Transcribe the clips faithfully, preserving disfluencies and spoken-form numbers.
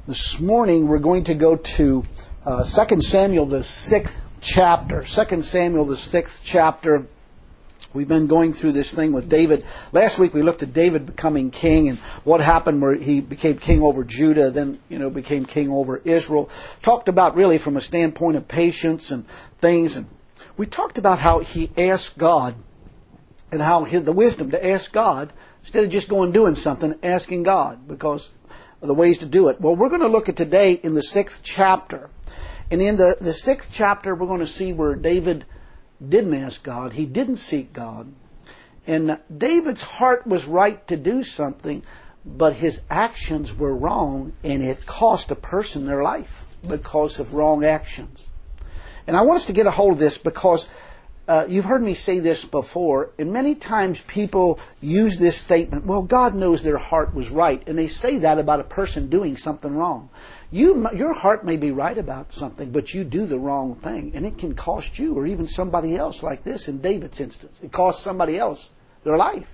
This morning we're going to go to uh, Second Samuel, the sixth chapter. Second Samuel, the sixth chapter. We've been going through this thing with David. Last week we looked at David becoming king and what happened where he became king over Judah, then you know became king over Israel. Talked about really from a standpoint of patience and things. And we talked about how he asked God and how he had the wisdom to ask God instead of just going and doing something, asking God because of the ways to do it. Well, we're going to look at today in the sixth chapter. And in the, the sixth chapter, we're going to see where David didn't ask God. He didn't seek God. And David's heart was right to do something, but his actions were wrong, and it cost a person their life because of wrong actions. And I want us to get a hold of this because uh, you've heard me say this before, and many times people use this statement, well, God knows their heart was right, and they say that about a person doing something wrong. You, your heart may be right about something, but you do the wrong thing, and it can cost you or even somebody else, like this in David's instance. It cost somebody else their life.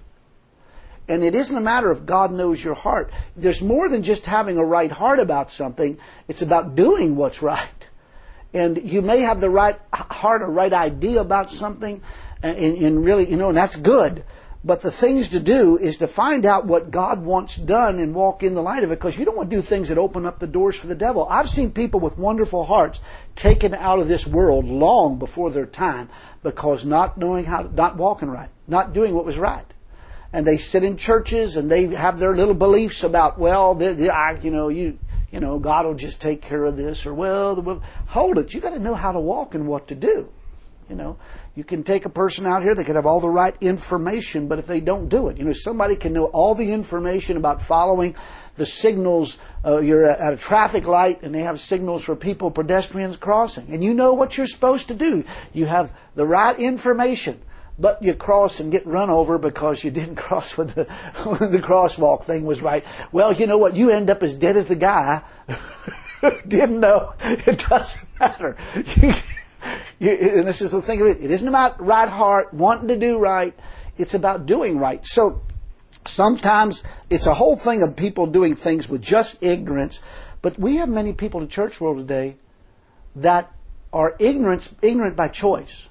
And it isn't a matter of God knows your heart. There's more than just having a right heart about something. It's about doing what's right. And you may have the right heart or right idea about something, and, and really, you know, and that's good. But the things to do is to find out what God wants done and walk in the light of it, because you don't want to do things that open up the doors for the devil. I've seen people with wonderful hearts taken out of this world long before their time because not knowing how, not walking right, not doing what was right. And they sit in churches and they have their little beliefs about, well, the, the, I, you know, you, you know, God will just take care of this, or well, the, hold it. You got to know how to walk and what to do. You know, you can take a person out here, they could have all the right information, but if they don't do it, you know, somebody can know all the information about following the signals. Uh, you're at a traffic light and they have signals for people, pedestrians crossing, and you know what you're supposed to do. You have the right information, but you cross and get run over because you didn't cross when the, when the crosswalk thing was right. Well, you know what? You end up as dead as the guy who didn't know. It doesn't matter. You, You, and this is the thing of it. It isn't about right heart, wanting to do right. It's about doing right. So sometimes it's a whole thing of people doing things with just ignorance. But we have many people in the church world today that are ignorant, ignorant by choice.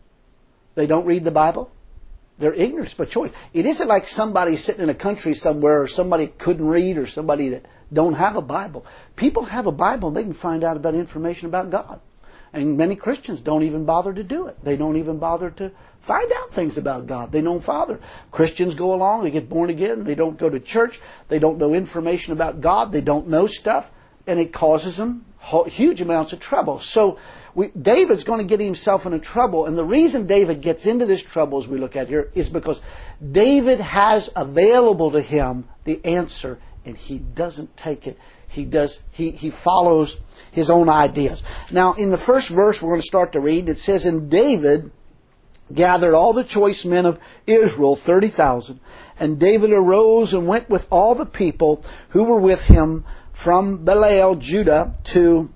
They don't read the Bible. They're ignorant by choice. It isn't like somebody sitting in a country somewhere, or somebody couldn't read, or somebody that don't have a Bible. People have a Bible and they can find out about information about God. And many Christians don't even bother to do it. They don't even bother to find out things about God. They don't bother. Christians go along, they get born again, they don't go to church, they don't know information about God, they don't know stuff, and it causes them huge amounts of trouble. So we, David's going to get himself into trouble, and the reason David gets into this trouble, as we look at here, is because David has available to him the answer, and he doesn't take it. He does. He, he follows his own ideas. Now, in the first verse we're going to start to read, it says, "And David gathered all the choice men of Israel, thirty thousand. And David arose and went with all the people who were with him from Belial, Judah, to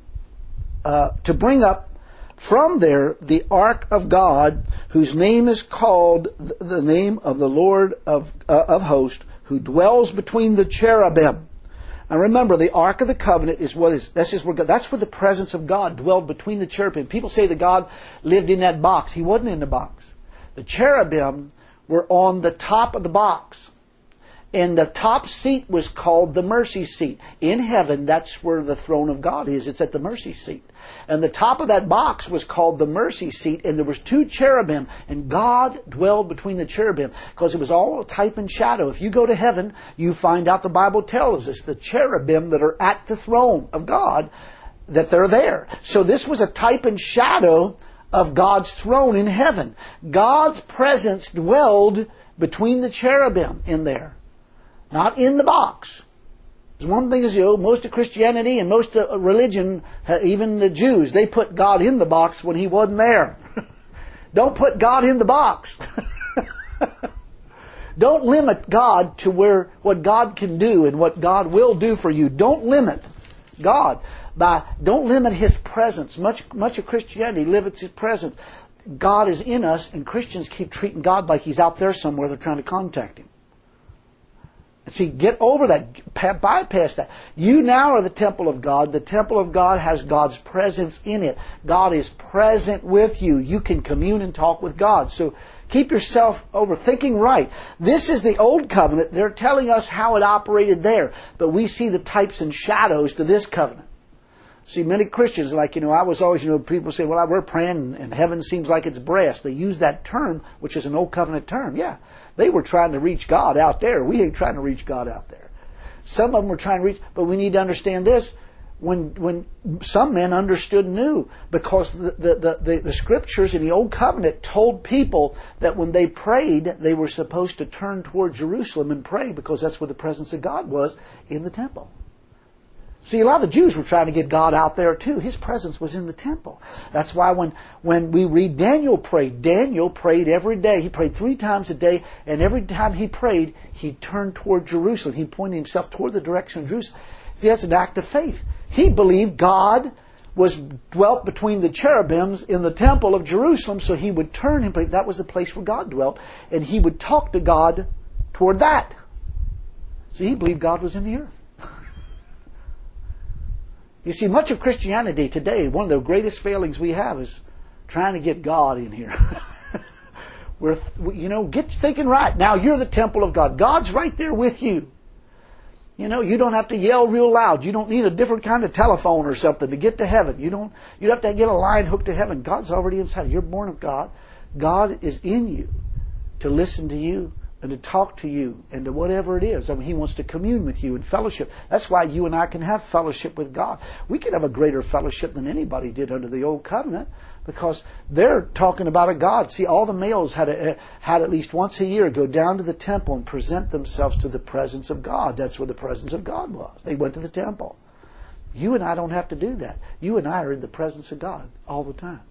uh, to bring up from there the ark of God, whose name is called the name of the Lord of uh, of hosts, who dwells between the cherubim." Now remember, the Ark of the Covenant is what is, this is where God, that's where the presence of God dwelled between the cherubim. People say that God lived in that box. He wasn't in the box. The cherubim were on the top of the box. And the top seat was called the mercy seat. In heaven, that's where the throne of God is. It's at the mercy seat. And the top of that box was called the mercy seat, and there was two cherubim, and God dwelled between the cherubim, because it was all a type and shadow. If you go to heaven, you find out the Bible tells us the cherubim that are at the throne of God, that they're there. So this was a type and shadow of God's throne in heaven. God's presence dwelled between the cherubim in there. Not in the box. There's one thing is, you know, most of Christianity and most of religion, even the Jews, they put God in the box when He wasn't there. Don't put God in the box. Don't limit God to where what God can do and what God will do for you. Don't limit God by don't limit His presence. Much much of Christianity limits His presence. God is in us, and Christians keep treating God like He's out there somewhere. They're trying to contact Him. See, get over that. Bypass that. You now are the temple of God. The temple of God has God's presence in it. God is present with you. You can commune and talk with God. So keep yourself over thinking right. This is the old covenant. They're telling us how it operated there. But we see the types and shadows to this covenant. See, many Christians, like, you know, I was always, you know, people say, well, we're praying and heaven seems like it's brass. They use that term, which is an old covenant term. Yeah, they were trying to reach God out there. We ain't trying to reach God out there. Some of them were trying to reach, but we need to understand this. When when some men understood and knew, because the, the, the, the, the scriptures in the old covenant told people that when they prayed, they were supposed to turn toward Jerusalem and pray, because that's where the presence of God was, in the temple. See, a lot of the Jews were trying to get God out there too. His presence was in the temple. That's why when, when we read Daniel prayed, Daniel prayed every day. He prayed three times a day, and every time he prayed, he turned toward Jerusalem. He pointed himself toward the direction of Jerusalem. See, that's an act of faith. He believed God was dwelt between the cherubims in the temple of Jerusalem, so he would turn him. That was the place where God dwelt, and he would talk to God toward that. See, he believed God was in the earth. You see, much of Christianity today, one of the greatest failings we have is trying to get God in here. We're, you know, get thinking right. Now you're the temple of God. God's right there with you. You know, you don't have to yell real loud. You don't need a different kind of telephone or something to get to heaven. You don't. You have to get a line hooked to heaven. God's already inside. You're born of God. God is in you to listen to you and to talk to you and to whatever it is. I mean, He wants to commune with you and fellowship. That's why you and I can have fellowship with God. We can have a greater fellowship than anybody did under the old covenant, because they're talking about a God. See, all the males had a, had at least once a year go down to the temple and present themselves to the presence of God. That's where the presence of God was. They went to the temple. You and I don't have to do that. You and I are in the presence of God all the time.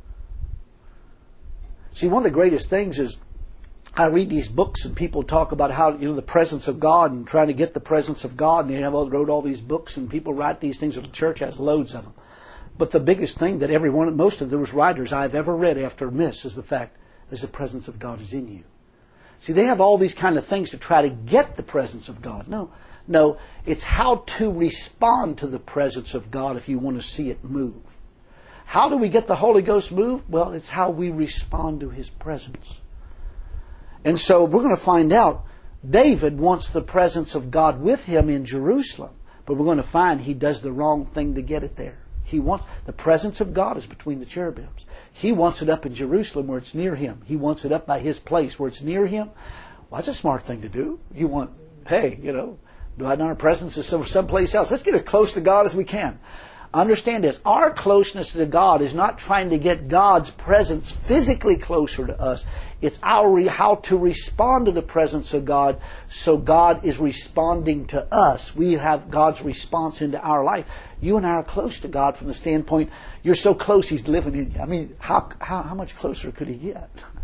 See, one of the greatest things is, I read these books and people talk about how, you know, the presence of God and trying to get the presence of God, and they have all, wrote all these books, and people write these things, and the church has loads of them. But the biggest thing that every one, most of those writers I've ever read after miss is the fact is the presence of God is in you. See, they have all these kind of things to try to get the presence of God. No, no, it's how to respond to the presence of God if you want to see it move. How do we get the Holy Ghost moved? Well, it's how we respond to His presence. And so we're going to find out David wants the presence of God with him in Jerusalem, but we're going to find he does the wrong thing to get it there. He wants the presence of God is between the cherubims. He wants it up in Jerusalem where it's near him. He wants it up by his place where it's near him. Well, that's a smart thing to do. You want, hey, you know, do I know our presence is some someplace else? Let's get as close to God as we can. Understand this. Our closeness to God is not trying to get God's presence physically closer to us. It's our re- how to respond to the presence of God, so God is responding to us. We have God's response into our life. You and I are close to God from the standpoint, you're so close He's living in you. I mean, how, how, how much closer could He get?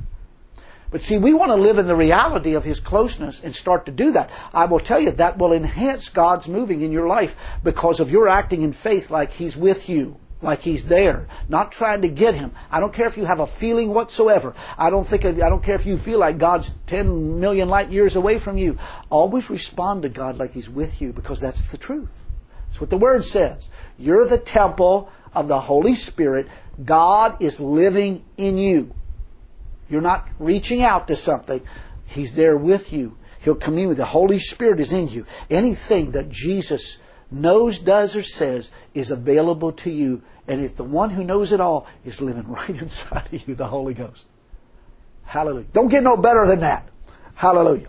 But see, we want to live in the reality of His closeness and start to do that. I will tell you, that will enhance God's moving in your life because of your acting in faith like He's with you, like He's there, not trying to get Him. I don't care if you have a feeling whatsoever. I don't think. I don't care if you feel like God's ten million light years away from you. Always respond to God like He's with you, because that's the truth. That's what the Word says. You're the temple of the Holy Spirit. God is living in you. You're not reaching out to something. He's there with you. He'll commune with you. The Holy Spirit is in you. Anything that Jesus knows, does, or says is available to you. And if the one who knows it all is living right inside of you, the Holy Ghost. Hallelujah. Don't get no better than that. Hallelujah.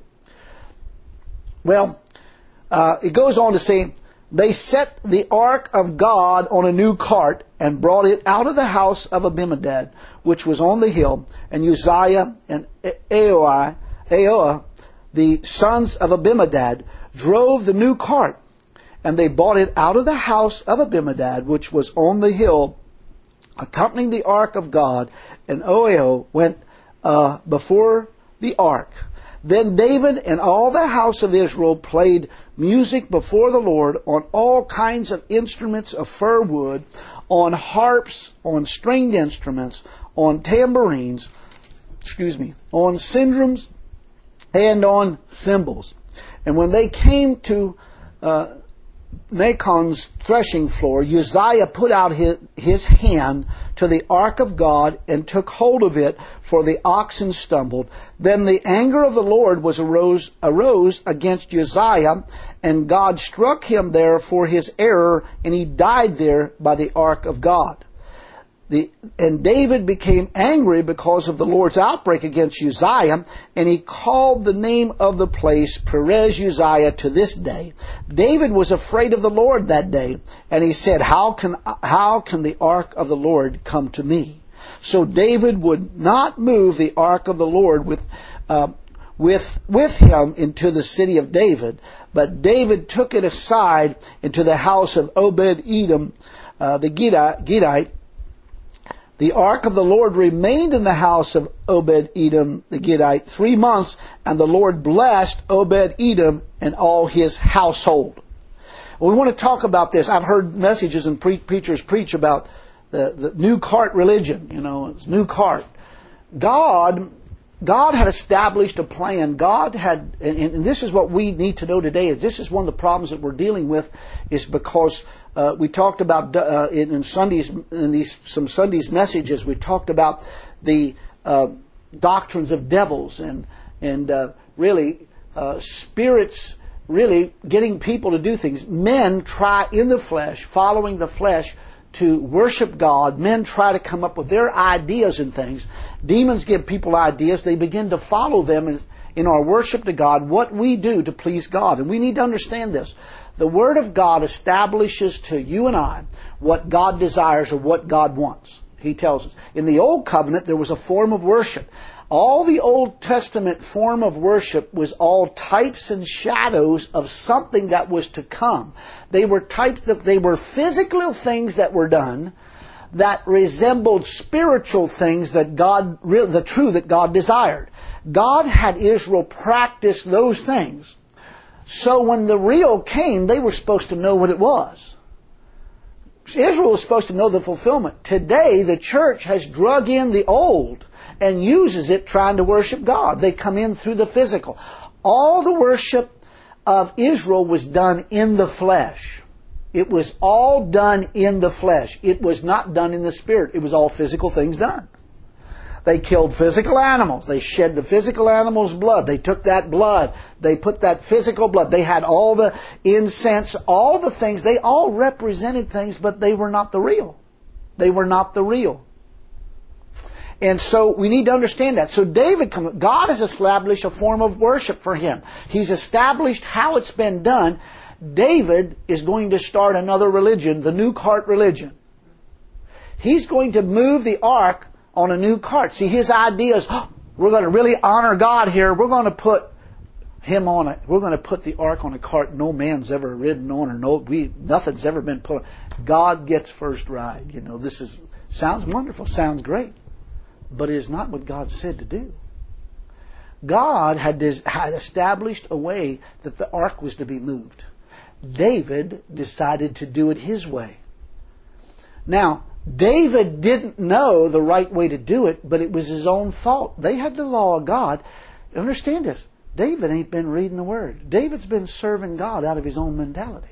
Well, uh, it goes on to say, they set the ark of God on a new cart and brought it out of the house of Abinadab, which was on the hill, and Uzziah and Aoi, Aoah, the sons of Abinadab, drove the new cart, and they brought it out of the house of Abinadab, which was on the hill, accompanying the ark of God, and Oio went uh, before the ark. Then David and all the house of Israel played music before the Lord on all kinds of instruments of fir wood, on harps, on stringed instruments, on tambourines, excuse me, on syndrums, and on cymbals. And when they came to uh, Nachon's threshing floor, Uzziah put out his, his hand to the ark of God and took hold of it, for the oxen stumbled. Then the anger of the Lord was arose, arose against Uzziah, and God struck him there for his error, and he died there by the ark of God. The, and David became angry because of the Lord's outbreak against Uzziah, and he called the name of the place Perez Uzziah to this day. David was afraid of the Lord that day, and he said, how can, how can the ark of the Lord come to me? So David would not move the ark of the Lord with, uh, with, with him into the city of David, but David took it aside into the house of Obed-Edom, uh, the Gittite. The ark of the Lord remained in the house of Obed-Edom the Gittite three months, and the Lord blessed Obed-Edom and all his household. Well, we want to talk about this. I've heard messages and pre- preachers preach about the, the new cart religion. You know, it's new cart. God, God had established a plan. God had, and, and this is what we need to know today. This is one of the problems that we're dealing with, is because Uh, we talked about uh, in, in Sundays, in these some Sundays messages, we talked about the uh, doctrines of devils and and uh, really uh, spirits really getting people to do things. Men try in the flesh, following the flesh, to worship God. Men try to come up with their ideas and things. Demons give people ideas. They begin to follow them in, in our worship to God, what we do to please God. And we need to understand this. The Word of God establishes to you and I what God desires or what God wants. He tells us. In the Old Covenant, there was a form of worship. All the Old Testament form of worship was all types and shadows of something that was to come. They were types that they were physical things that were done that resembled spiritual things that God, the true that God desired. God had Israel practice those things. So when the real came, they were supposed to know what it was. Israel was supposed to know the fulfillment. Today, the church has drug in the old and uses it trying to worship God. They come in through the physical. All the worship of Israel was done in the flesh. It was all done in the flesh. It was not done in the spirit. It was all physical things done. They killed physical animals. They shed the physical animal's blood. They took that blood. They put that physical blood. They had all the incense, all the things. They all represented things, but they were not the real. They were not the real. And so we need to understand that. So David, God has established a form of worship for him. He's established how it's been done. David is going to start another religion, the new cart religion. He's going to move the ark on a new cart. See, his idea is, oh, we're going to really honor God here. We're going to put him on a, we're going to put the ark on a cart no man's ever ridden on, or no, we, nothing's ever been put on. God gets first ride. You know, this is, sounds wonderful, sounds great, but it is not what God said to do. God had, had established a way that the ark was to be moved. David decided to do it his way. Now, David didn't know the right way to do it, but it was his own fault. They had the law of God. Understand this. David ain't been reading the Word. David's been serving God out of his own mentality.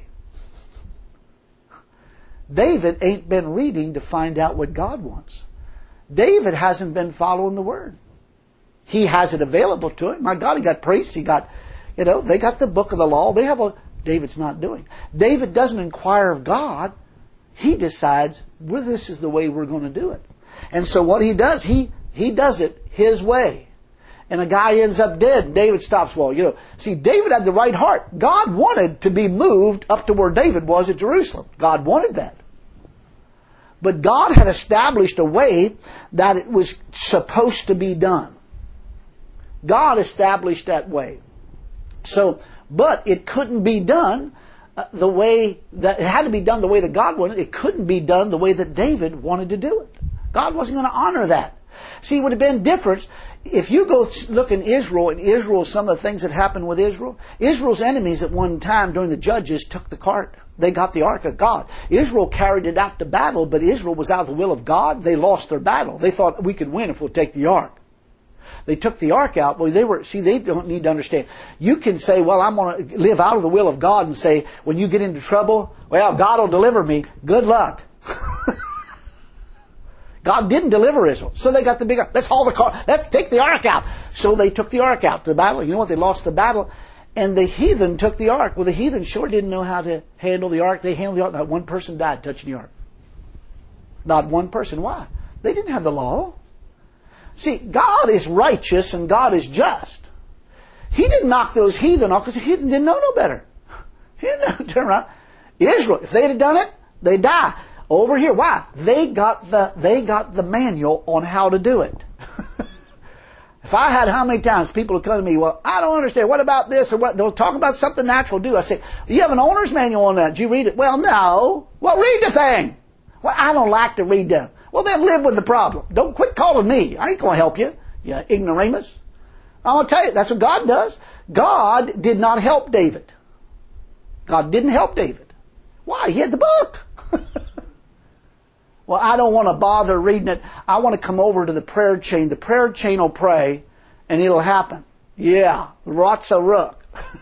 David ain't been reading to find out what God wants. David hasn't been following the Word. He has it available to him. My God, he got priests. He got, you know, they got the book of the law. They have a, David's not doing. David doesn't inquire of God. He decides, well, this is the way we're going to do it. And so what he does, he, he does it his way. And a guy ends up dead, and David stops. Well, you know, see, David had the right heart. God wanted to be moved up to where David was at Jerusalem. God wanted that. But God had established a way that it was supposed to be done. God established that way. So, but it couldn't be done Uh, the way that it had to be done the way that God wanted. It couldn't be done the way that David wanted to do it. God wasn't going to honor that. See, it would have been different if you go look in Israel, in Israel, some of the things that happened with Israel. Israel's enemies at one time during the Judges took the cart. They got the ark of God. Israel carried it out to battle, but Israel was out of the will of God. They lost their battle. They thought we could win if we'll take the ark. They took the ark out. Well, they were, see, they don't need to understand. You can say, well, I'm going to live out of the will of God and say, when you get into trouble, well, God will deliver me. Good luck. God didn't deliver Israel. So they got the big, let's haul the car, let's take the ark out. So they took the ark out to the battle. You know what? They lost the battle. And the heathen took the ark. Well, the heathen sure didn't know how to handle the ark. They handled the ark. Not one person died touching the ark. Not one person. Why? They didn't have the law. See, God is righteous and God is just. He didn't knock those heathen off because the heathen didn't know no better. He didn't know, turn around. Israel, if they'd have done it, they'd die. Over here, why? They got the they got the manual on how to do it. If I had how many times people would come to me, well, I don't understand. What about this or what? They'll talk about something natural do. I say, you have an owner's manual on that. Did you read it? Well, no. Well, read the thing. Well, I don't like to read them. Well, then live with the problem. Don't quit calling me. I ain't going to help you, you ignoramus. I'm going to tell you, that's what God does. God did not help David. God didn't help David. Why? He had the book. Well, I don't want to bother reading it. I want to come over to the prayer chain. The prayer chain will pray, and it'll happen. Yeah, Rotsa Rook.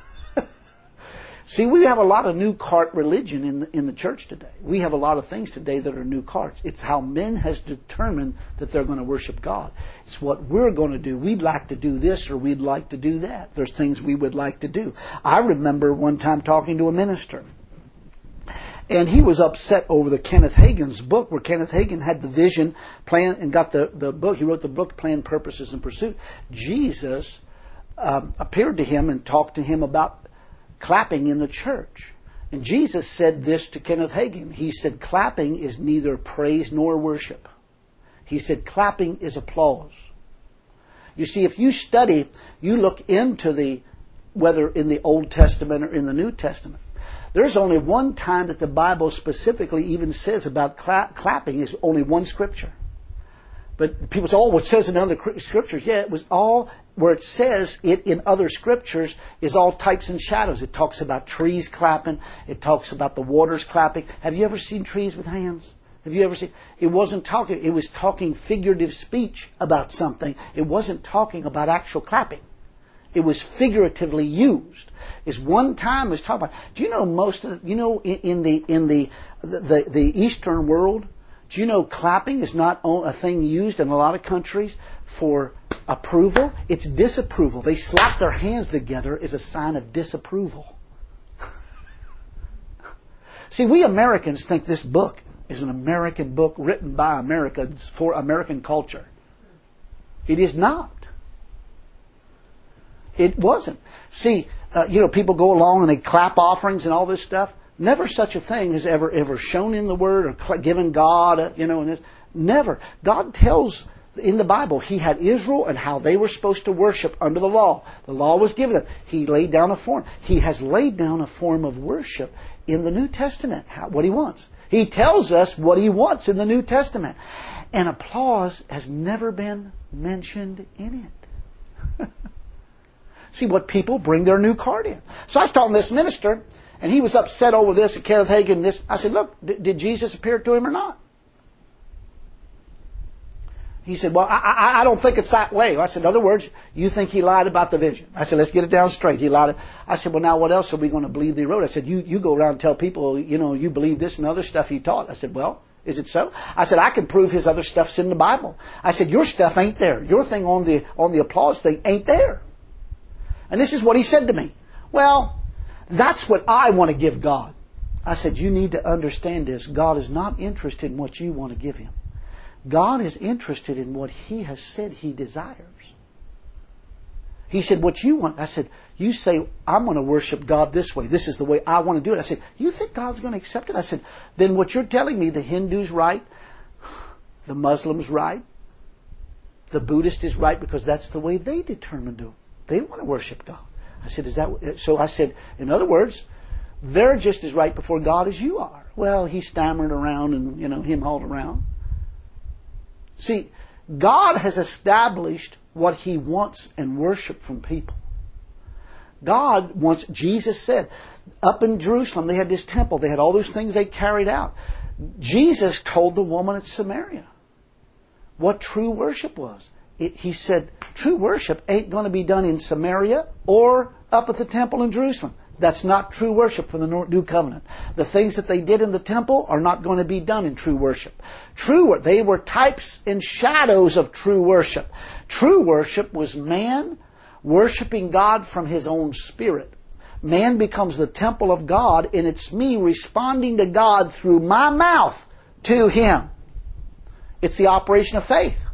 See, we have a lot of new cart religion in the, in the church today. We have a lot of things today that are new carts. It's how men has determined that they're going to worship God. It's what we're going to do. We'd like to do this or we'd like to do that. There's things we would like to do. I remember one time talking to a minister. And he was upset over the Kenneth Hagin's book, where Kenneth Hagin had the vision, plan, and got the, the book. He wrote the book, Plan, Purposes, and Pursuit. Jesus um, appeared to him and talked to him about clapping in the church. And Jesus said this to Kenneth Hagin. He said, clapping is neither praise nor worship. He said, clapping is applause. You see, if you study, you look into the, whether in the Old Testament or in the New Testament, there's only one time that the Bible specifically even says about cla- clapping is only one scripture. But people say, oh, what it says in other scriptures. Yeah, it was all, where it says it in other scriptures is all types and shadows. It talks about trees clapping. It talks about the waters clapping. Have you ever seen trees with hands? Have you ever seen? It wasn't talking, it was talking figurative speech about something. It wasn't talking about actual clapping. It was figuratively used. Is one time was talking about. Do you know most of the, you know in, in the in the, the the Eastern world? Do you know clapping is not a thing used in a lot of countries for approval? It's disapproval. They slap their hands together as a sign of disapproval. See, we Americans think this book is an American book written by Americans for American culture. It is not. It wasn't. See, uh, you know, people go along and they clap offerings and all this stuff. Never such a thing has ever, ever shown in the Word or cl- given God, uh, you know, in this. Never. God tells in the Bible He had Israel and how they were supposed to worship under the law. The law was given them. He laid down a form. He has laid down a form of worship in the New Testament, how, what He wants. He tells us what He wants in the New Testament. And applause has never been mentioned in it. See what people bring their new card in. So I was talking to this minister, and he was upset over this, and Kenneth Hagin, this. I said, look, d- did Jesus appear to him or not? He said, well, I, I, I don't think it's that way. I said, in other words, you think he lied about the vision. I said, let's get it down straight. He lied. I said, well, now what else are we going to believe that he wrote? I said, you, you go around and tell people, you know, you believe this and other stuff he taught. I said, well, is it so? I said, I can prove his other stuff's in the Bible. I said, your stuff ain't there. Your thing on the on the applause thing ain't there. And this is what he said to me. Well, that's what I want to give God. I said, you need to understand this. God is not interested in what you want to give Him. God is interested in what He has said He desires. He said, what you want. I said, you say, I'm going to worship God this way. This is the way I want to do it. I said, you think God's going to accept it? I said, then what you're telling me, the Hindu's right, the Muslim's right, the Buddhist is right, because that's the way they determine to. They want to worship God. I said, is that so? I said, in other words, they're just as right before God as you are. Well, he stammered around and, you know, him hauled around. See, God has established what He wants and worship from people. God wants, Jesus said, up in Jerusalem, they had this temple. They had all those things they carried out. Jesus told the woman at Samaria what true worship was. it, he said, true worship ain't going to be done in Samaria or up at the temple in Jerusalem. That's not true worship for the New Covenant. The things that they did in the temple are not going to be done in true worship. True, they were types and shadows of true worship. True worship was man worshiping God from his own spirit. Man becomes the temple of God, and it's me responding to God through my mouth to Him. It's the operation of faith.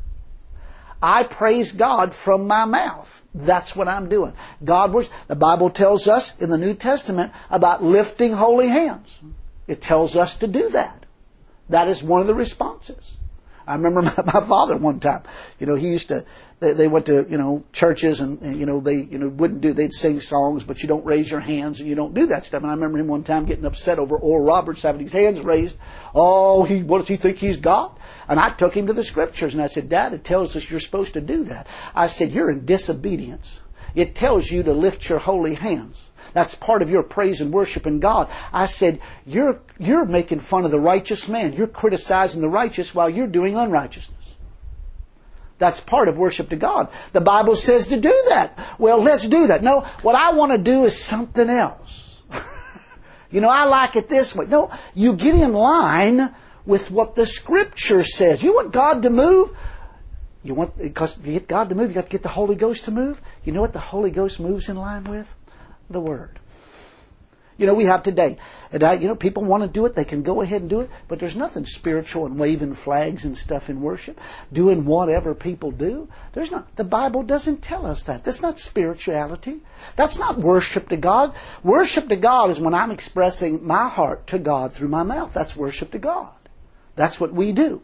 I praise God from my mouth. That's what I'm doing. God was, the Bible tells us in the New Testament about lifting holy hands. It tells us to do that. That is one of the responses. I remember my, my father one time, you know, he used to, they, they went to, you know, churches and, and, you know, they, you know, wouldn't do, they'd sing songs, but you don't raise your hands and you don't do that stuff. And I remember him one time getting upset over Oral Roberts having his hands raised. Oh, he, what does he think he's God? And I took him to the Scriptures and I said, Dad, it tells us you're supposed to do that. I said, you're in disobedience. It tells you to lift your holy hands. That's part of your praise and worship in God. I said, you're, you're making fun of the righteous man. You're criticizing the righteous while you're doing unrighteousness. That's part of worship to God. The Bible says to do that. Well, let's do that. No, what I want to do is something else. You know, I like it this way. No, you get in line with what the Scripture says. You want God to move? You want, because to get God to move, you got to get the Holy Ghost to move. You know what the Holy Ghost moves in line with? The Word. You know, we have today, and I, you know, people want to do it, they can go ahead and do it, but there's nothing spiritual in waving flags and stuff in worship, doing whatever people do. There's not, the Bible doesn't tell us that. That's not spirituality. That's not worship to God. Worship to God is when I'm expressing my heart to God through my mouth. That's worship to God. That's what we do.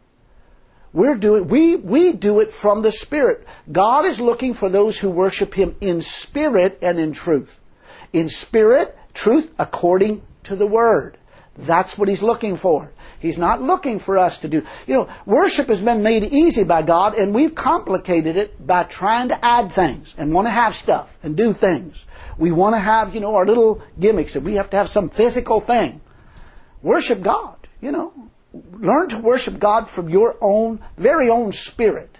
We're doing, we, we do it from the Spirit. God is looking for those who worship Him in spirit and in truth. In spirit, truth, according to the Word. That's what He's looking for. He's not looking for us to do. You know, worship has been made easy by God, and we've complicated it by trying to add things and want to have stuff and do things. We want to have, you know, our little gimmicks, and we have to have some physical thing. Worship God, you know. Learn to worship God from your own, very own spirit.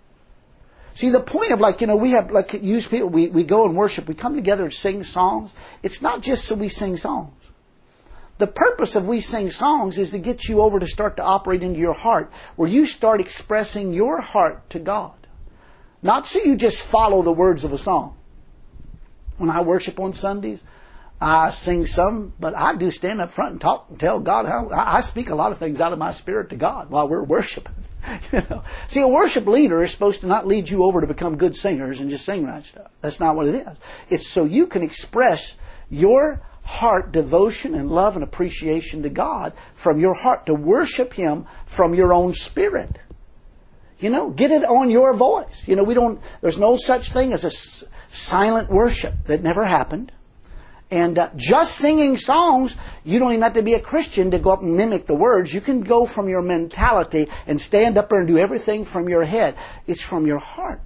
See, the point of, like, you know, we have, like, use people, we, we go and worship, we come together and sing songs. It's not just so we sing songs. The purpose of we sing songs is to get you over to start to operate into your heart, where you start expressing your heart to God. Not so you just follow the words of a song. When I worship on Sundays, I sing some, but I do stand up front and talk and tell God how I speak a lot of things out of my spirit to God while we're worshiping. You know, see, a worship leader is supposed to not lead you over to become good singers and just sing right stuff. That's not what it is. It's so you can express your heart devotion and love and appreciation to God from your heart, to worship Him from your own spirit. You know, get it on your voice. You know, we don't. There's no such thing as a s- silent worship. That never happened. And uh, just singing songs, you don't even have to be a Christian to go up and mimic the words. You can go from your mentality and stand up there and do everything from your head. It's from your heart.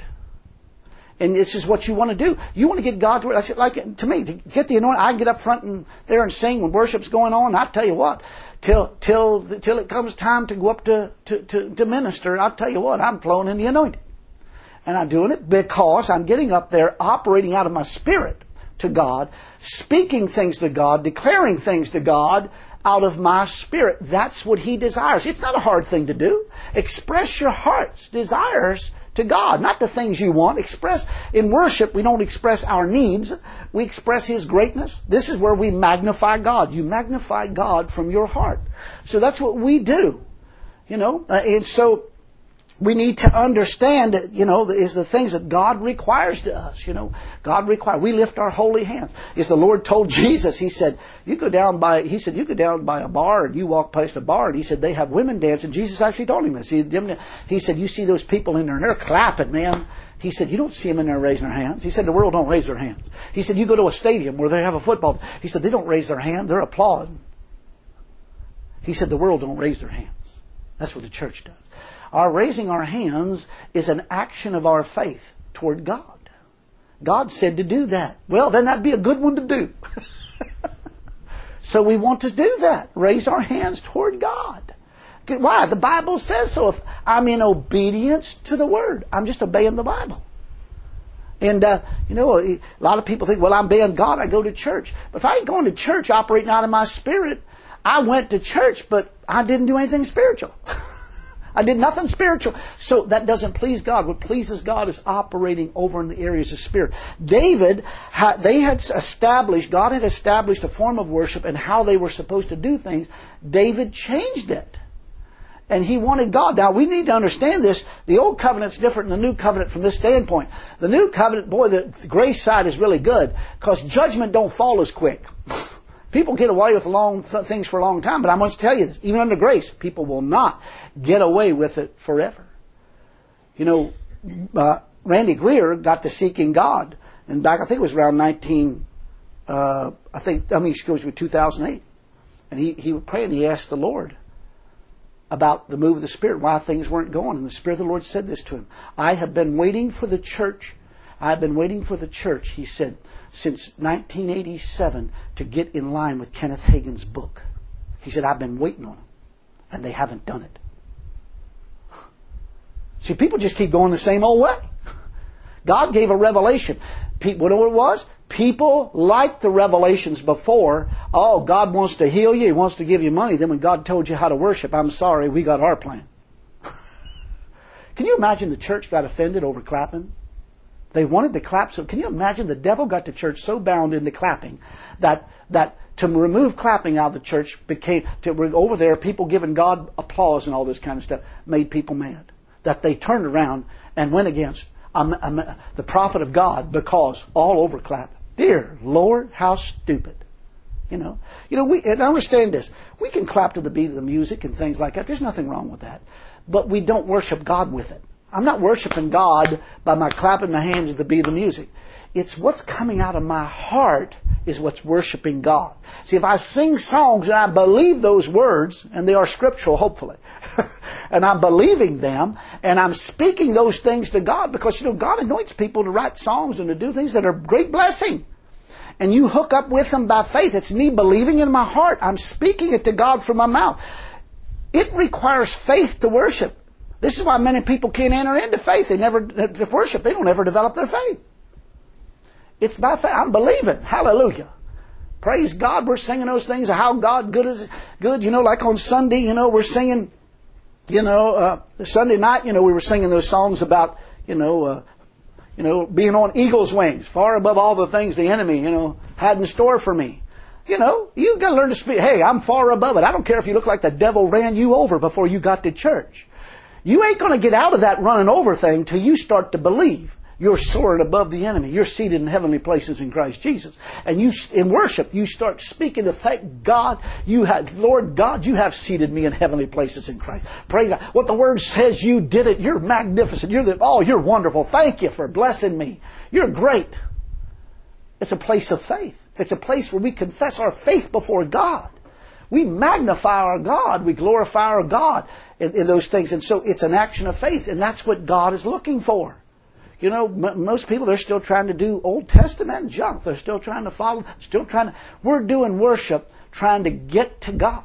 And this is what you want to do. You want to get God to it. I said, like, to me, to get the anointing, I can get up front and there and sing when worship's going on. I tell you what, till till till it comes time to go up to, to, to, to minister, I'll tell you what, I'm flowing in the anointing. And I'm doing it because I'm getting up there, operating out of my spirit to God, speaking things to God, declaring things to God out of my spirit. That's what He desires. It's not a hard thing to do. Express your heart's desires to God, not the things you want. Express, in worship, we don't express our needs. We express His greatness. This is where we magnify God. You magnify God from your heart. So that's what we do. You know, uh, and so we need to understand, you know, is the things that God requires to us. You know, God requires. We lift our holy hands. As the Lord told Jesus, He said, "You go down by." He said, "You go down by a bar and you walk past a bar." And He said, "They have women dancing." Jesus actually told him this. He, he said, "You see those people in there and they're clapping, man." He said, "You don't see them in there raising their hands." He said, "The world don't raise their hands." He said, "You go to a stadium where they have a football." He said, "They don't raise their hand; they're applauding." He said, "The world don't raise their hands." That's what the church does. Our raising our hands is an action of our faith toward God. God said to do that. Well, then that'd be a good one to do. So we want to do that. Raise our hands toward God. Why? The Bible says so. If I'm in obedience to the Word, I'm just obeying the Bible. And, uh, you know, a lot of people think, well, I'm obeying God, I go to church. But if I ain't going to church operating out of my spirit, I went to church, but I didn't do anything spiritual. I did nothing spiritual. So that doesn't please God. What pleases God is operating over in the areas of spirit. David, they had established, God had established a form of worship and how they were supposed to do things. David changed it. And he wanted God. Now, we need to understand this. The Old Covenant's different than the New Covenant from this standpoint. The New Covenant, boy, the, the grace side is really good because judgment don't fall as quick. People get away with long th- things for a long time, but I want to tell you this. Even under grace, people will not get away with it forever. You know, uh, Randy Greer got to seeking God. And back, I think it was around nineteen, uh, I think, I mean, it goes to two thousand eight. And he, he would pray and he asked the Lord about the move of the Spirit, why things weren't going. And the Spirit of the Lord said this to him. I have been waiting for the church. I've been waiting for the church, he said, since nineteen eighty-seven to get in line with Kenneth Hagin's book. He said, I've been waiting on them, and they haven't done it. See, people just keep going the same old way. God gave a revelation. People, what it was? People liked the revelations before. Oh, God wants to heal you. He wants to give you money. Then when God told you how to worship, I'm sorry, we got our plan. Can you imagine the church got offended over clapping? They wanted to clap. So can you imagine the devil got the church so bound into clapping that that to remove clapping out of the church became, to over there, people giving God applause and all this kind of stuff made people mad. That they turned around and went against um, um, the prophet of God because all over clap. Dear Lord, how stupid. You know, you know. We and understand this. We can clap to the beat of the music and things like that. There's nothing wrong with that. But we don't worship God with it. I'm not worshiping God by my clapping my hands to the beat of the music. It's what's coming out of my heart is what's worshiping God. See, if I sing songs and I believe those words, and they are scriptural, hopefully, and I'm believing them, and I'm speaking those things to God, because, you know, God anoints people to write songs and to do things that are great blessing. And you hook up with them by faith. It's me believing in my heart. I'm speaking it to God from my mouth. It requires faith to worship. This is why many people can't enter into faith. They never to worship. They don't ever develop their faith. It's by faith. I'm believing. Hallelujah. Praise God. We're singing those things of how God good is good. You know, like on Sunday, you know, we're singing, you know, uh, Sunday night, you know, we were singing those songs about, you know, uh, you know, being on eagle's wings, far above all the things the enemy, you know, had in store for me. You know, you've got to learn to speak. Hey, I'm far above it. I don't care if you look like the devil ran you over before you got to church. You ain't going to get out of that running over thing till you start to believe you're soaring above the enemy. You're seated in heavenly places in Christ Jesus. And you, in worship, you start speaking to thank God. You have, Lord God, you have seated me in heavenly places in Christ. Praise God. What the Word says, you did it. You're magnificent. You're the, oh, you're wonderful. Thank you for blessing me. You're great. It's a place of faith. It's a place where we confess our faith before God. We magnify our God. We glorify our God in, in those things. And so it's an action of faith. And that's what God is looking for. You know, m- most people, they're still trying to do Old Testament junk. They're still trying to follow, still trying to, we're doing worship trying to get to God.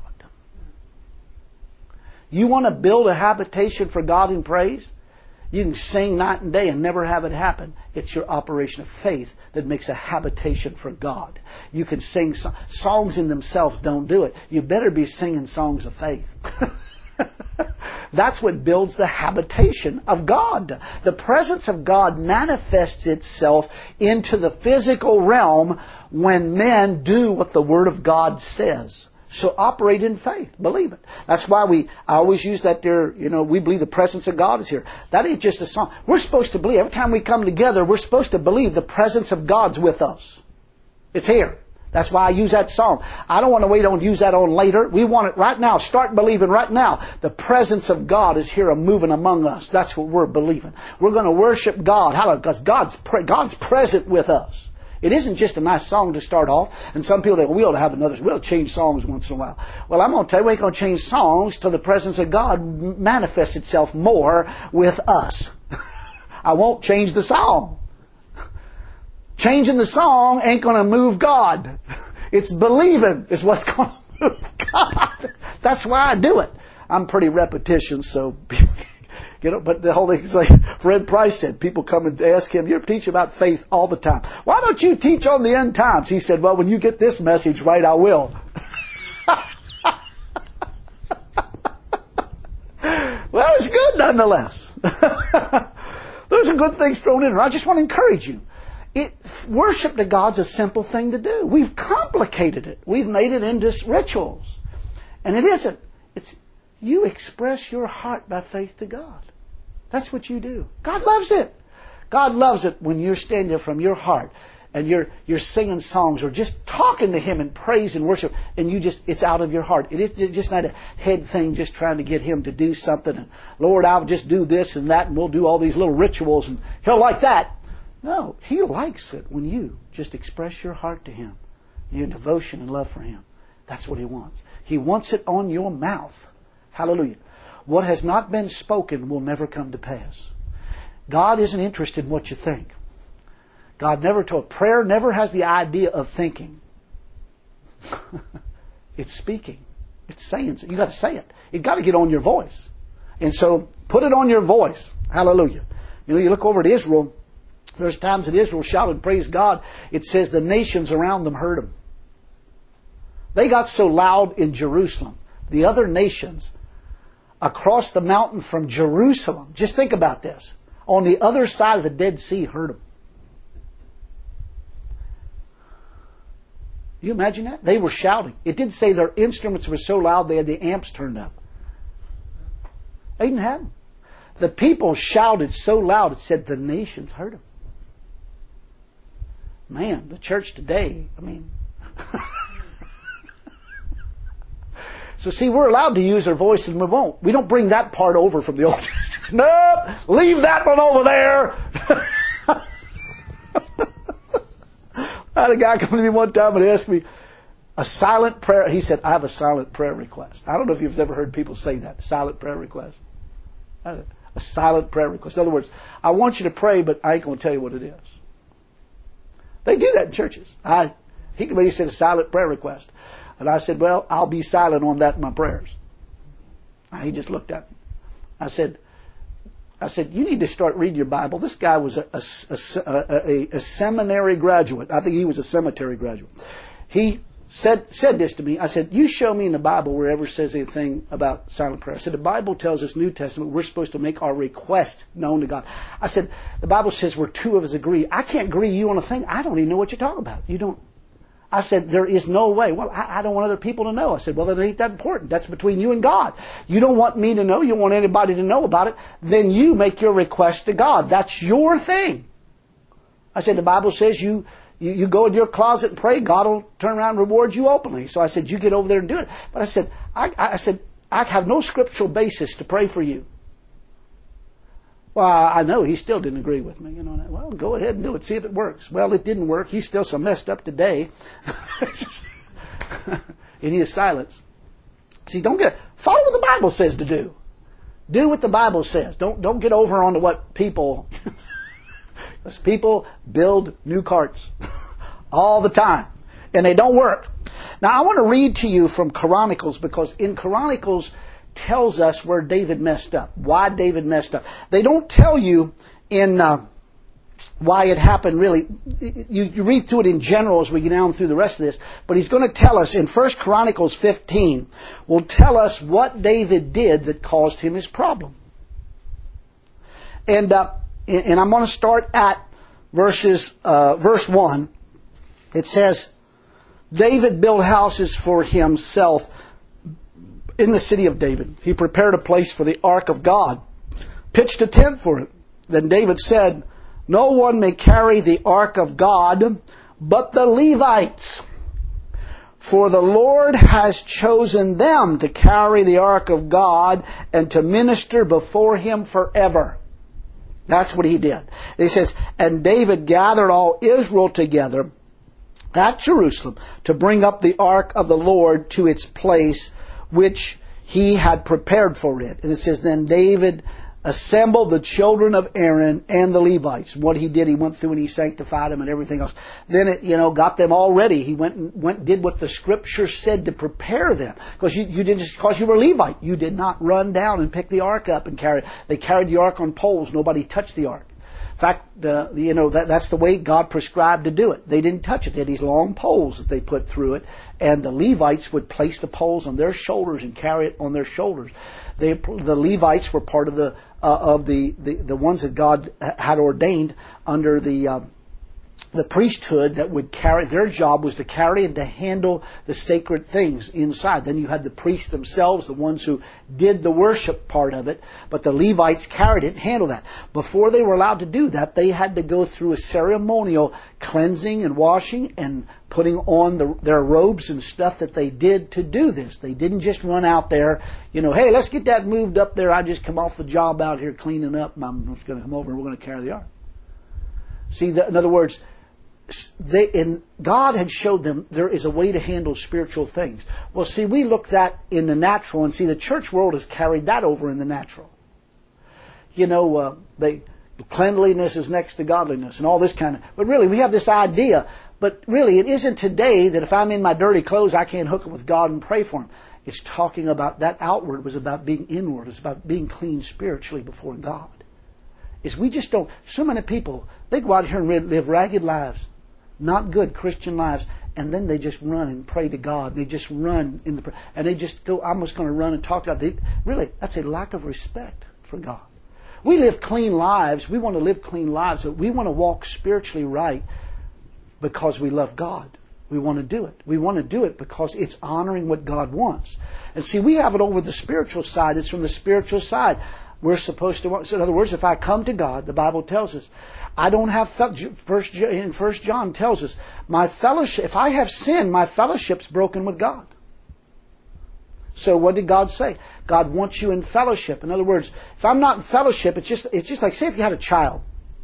You want to build a habitation for God in praise? You can sing night and day and never have it happen. It's your operation of faith that makes a habitation for God. You can sing so- songs in themselves don't do it. You better be singing songs of faith. That's what builds the habitation of God. The presence of God manifests itself into the physical realm when men do what the Word of God says. So operate in faith. Believe it. That's why we, I always use that there, you know, we believe the presence of God is here. That ain't just a song. We're supposed to believe. Every time we come together, we're supposed to believe the presence of God's with us. It's here. That's why I use that song. I don't want to wait on use that on later. We want it right now. Start believing right now. The presence of God is here moving among us. That's what we're believing. We're going to worship God. Hallelujah. Because God's, pre- God's present with us. It isn't just a nice song to start off. And some people think, well, we ought to have another, we'll change songs once in a while. Well, I'm going to tell you, we ain't going to change songs till the presence of God manifests itself more with us. I won't change the song. Changing the song ain't going to move God. It's believing is what's going to move God. That's why I do it. I'm pretty repetition, so you know. But the whole thing is like Fred Price said. People come and ask him, "You're teaching about faith all the time. Why don't you teach on the end times?" He said, "Well, when you get this message right, I will." Well, it's good nonetheless. There's some good things thrown in there. I just want to encourage you. It, worship to God's a simple thing to do. We've complicated it. We've made it into rituals. And it isn't. It's you express your heart by faith to God. That's what you do. God loves it. God loves it when you're standing there from your heart and you're you're singing songs or just talking to Him in praise and worship, and you just it's out of your heart. It is just not a head thing, just trying to get Him to do something. And Lord, I'll just do this and that, and we'll do all these little rituals, and He'll like that. No, He likes it when you just express your heart to Him, your devotion and love for Him. That's what He wants. He wants it on your mouth. Hallelujah. What has not been spoken will never come to pass. God isn't interested in what you think. God never told. Prayer never has the idea of thinking. It's speaking. It's saying. You got to say it. You've got to get on your voice. And so put it on your voice. Hallelujah. You know, you look over at Israel. There's times that Israel shouted and praised God. It says the nations around them heard them. They got so loud in Jerusalem. The other nations across the mountain from Jerusalem, just think about this, on the other side of the Dead Sea heard them. You imagine that? They were shouting. It didn't say their instruments were so loud they had the amps turned up. They didn't have them. The people shouted so loud it said the nations heard them. Man, the church today, I mean... So see, we're allowed to use our voice and we won't. We don't bring that part over from the Old Testament. Nope, leave that one over there. I had a guy come to me one time and ask me a silent prayer. He said, I have a silent prayer request. I don't know if you've ever heard people say that, silent prayer request. A silent prayer request. In other words, I want you to pray, but I ain't going to tell you what it is. They do that in churches. I, he he said a silent prayer request. And I said, well, I'll be silent on that in my prayers. He just looked at me. I said, I said, you need to start reading your Bible. This guy was a, a, a, a, a seminary graduate. I think he was a cemetery graduate. He said said this to me. I said, you show me in the Bible where it ever says anything about silent prayer. I said, the Bible tells us, New Testament, we're supposed to make our request known to God. I said, the Bible says where two of us agree. I can't agree you on a thing. I don't even know what you're talking about. You don't. I said, there is no way. Well, I, I don't want other people to know. I said, well, that ain't that important. That's between you and God. You don't want me to know. You don't want anybody to know about it. Then you make your request to God. That's your thing. I said, the Bible says you, you, you go in your closet and pray. God will turn around and reward you openly. So I said, you get over there and do it. But I said, I, I said, I have no scriptural basis to pray for you. Well, I know he still didn't agree with me. You know, well, go ahead and do it. See if it works. Well, it didn't work. He's still so messed up today. And he is silence. See, don't get follow what the Bible says to do. Do what the Bible says. Don't don't get over onto what people. Because people build new carts all the time, and they don't work. Now, I want to read to you from Chronicles, because in Chronicles tells us where David messed up, why David messed up. They don't tell you in uh, why it happened really. You, you read through it in general as we get down through the rest of this, but he's going to tell us in First Chronicles fifteen, will tell us what David did that caused him his problem. And uh, and I'm going to start at verses uh, verse one. It says, David built houses for himself in the city of David. He prepared a place for the ark of God, pitched a tent for it. Then David said, no one may carry the ark of God but the Levites, for the Lord has chosen them to carry the ark of God and to minister before Him forever. That's what he did. He says, and David gathered all Israel together at Jerusalem to bring up the ark of the Lord to its place which he had prepared for it. And it says, then David assembled the children of Aaron and the Levites. What he did, he went through and he sanctified them and everything else. Then it, you know, got them all ready. He went and went, did what the Scripture said to prepare them. Because you, you didn't just because you were Levite, you did not run down and pick the ark up and carry it. They carried the ark on poles. Nobody touched the ark. In fact, uh, you know, that, that's the way God prescribed to do it. They didn't touch it. They had these long poles that they put through it, and the Levites would place the poles on their shoulders and carry it on their shoulders. They, the Levites were part of the uh, of the, the the ones that God had ordained under the um, the priesthood that would carry. Their job was to carry and to handle the sacred things inside. Then you had the priests themselves, the ones who did the worship part of it, but the Levites carried it and handled that. Before they were allowed to do that, they had to go through a ceremonial cleansing and washing and putting on the, their robes and stuff that they did to do this. They didn't just run out there, you know, hey, let's get that moved up there. I just come off the job out here cleaning up, and I'm just going to come over and we're going to carry the ark. See, the, in other words, they, in, God had showed them there is a way to handle spiritual things. Well, see, we look that in the natural, and see, the church world has carried that over in the natural. You know, uh, they, cleanliness is next to godliness and all this kind of... But really, we have this idea, but really, it isn't today that if I'm in my dirty clothes, I can't hook up with God and pray for Him. It's talking about that outward was about being inward. It's about being clean spiritually before God. Is we just don't... So many people, they go out here and live ragged lives. Not good Christian lives, and then they just run and pray to God. They just run in the and they just go. I'm just going to run and talk to God. They, really, that's a lack of respect for God. We live clean lives. We want to live clean lives. We want to walk spiritually right because we love God. We want to do it. We want to do it because it's honoring what God wants. And see, we have it over the spiritual side. It's from the spiritual side. We're supposed to. So in other words, if I come to God, the Bible tells us, I don't have first in First John tells us my fellowship. If I have sinned, my fellowship's broken with God. So what did God say? God wants you in fellowship. In other words, if I'm not in fellowship, it's just it's just like say if you had a child.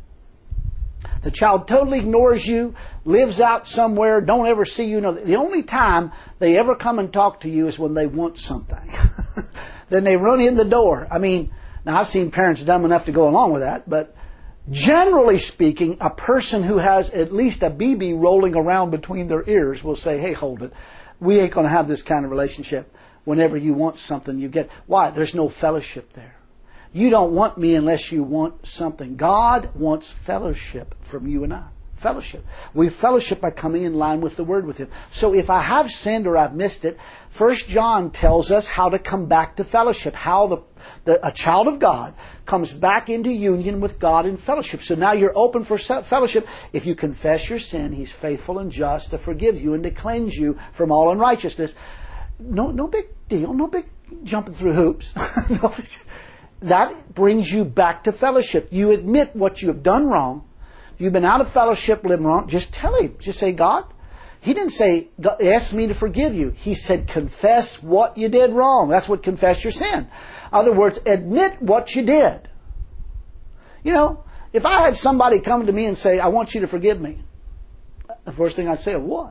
The child totally ignores you, lives out somewhere, don't ever see you. No, the only time they ever come and talk to you is when they want something. Then they run in the door. I mean. Now, I've seen parents dumb enough to go along with that, but generally speaking, a person who has at least a B B rolling around between their ears will say, hey, hold it. We ain't going to have this kind of relationship. Whenever you want something, you get. Why? There's no fellowship there. You don't want me unless you want something. God wants fellowship from you and I. Fellowship. We fellowship by coming in line with the Word with Him. So if I have sinned or I've missed it, First John tells us how to come back to fellowship. How the, the a child of God comes back into union with God in fellowship. So now you're open for fellowship. If you confess your sin, He's faithful and just to forgive you and to cleanse you from all unrighteousness. No, no big deal. No big jumping through hoops. No, that brings you back to fellowship. You admit what you have done wrong. If you've been out of fellowship, living wrong, just tell Him. Just say, God. He didn't say, ask me to forgive you. He said, confess what you did wrong. That's what confess your sin. In other words, admit what you did. You know, if I had somebody come to me and say, I want you to forgive me, the first thing I'd say, what?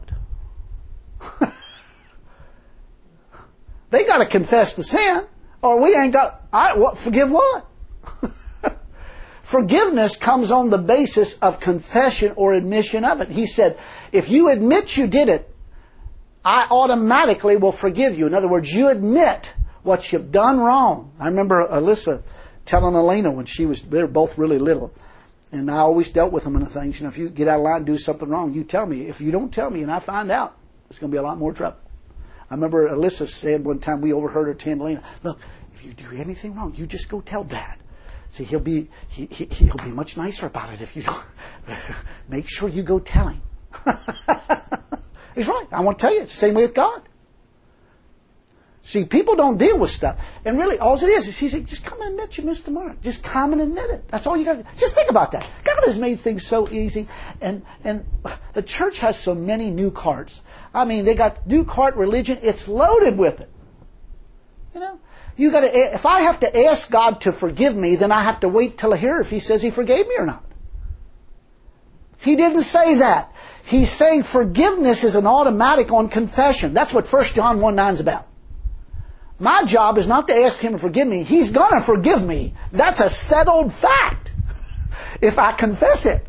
They got to confess the sin, or we ain't got, I, what, forgive what? Forgiveness comes on the basis of confession or admission of it. He said, if you admit you did it, I automatically will forgive you. In other words, you admit what you've done wrong. I remember Alyssa telling Elena when she was, they were both really little, and I always dealt with them in the things. You know, if you get out of line and do something wrong, you tell me. If you don't tell me and I find out, it's going to be a lot more trouble. I remember Alyssa said one time, we overheard her telling Elena, look, if you do anything wrong, you just go tell Dad. See, he'll be he, he, he'll be much nicer about it if you don't. Make sure you go tell him. He's right. I want to tell you, it's the same way with God. See, people don't deal with stuff. And really, all it is is He said, just come and admit you missed the mark. Just come and admit it. That's all you got to do. Just think about that. God has made things so easy. And and the church has so many new carts. I mean, they got new cart religion. It's loaded with it. You know? You got to. If I have to ask God to forgive me, then I have to wait till I hear if He says He forgave me or not. He didn't say that. He's saying forgiveness is an automatic on confession. That's what First John one nine is about. My job is not to ask Him to forgive me. He's going to forgive me. That's a settled fact if I confess it.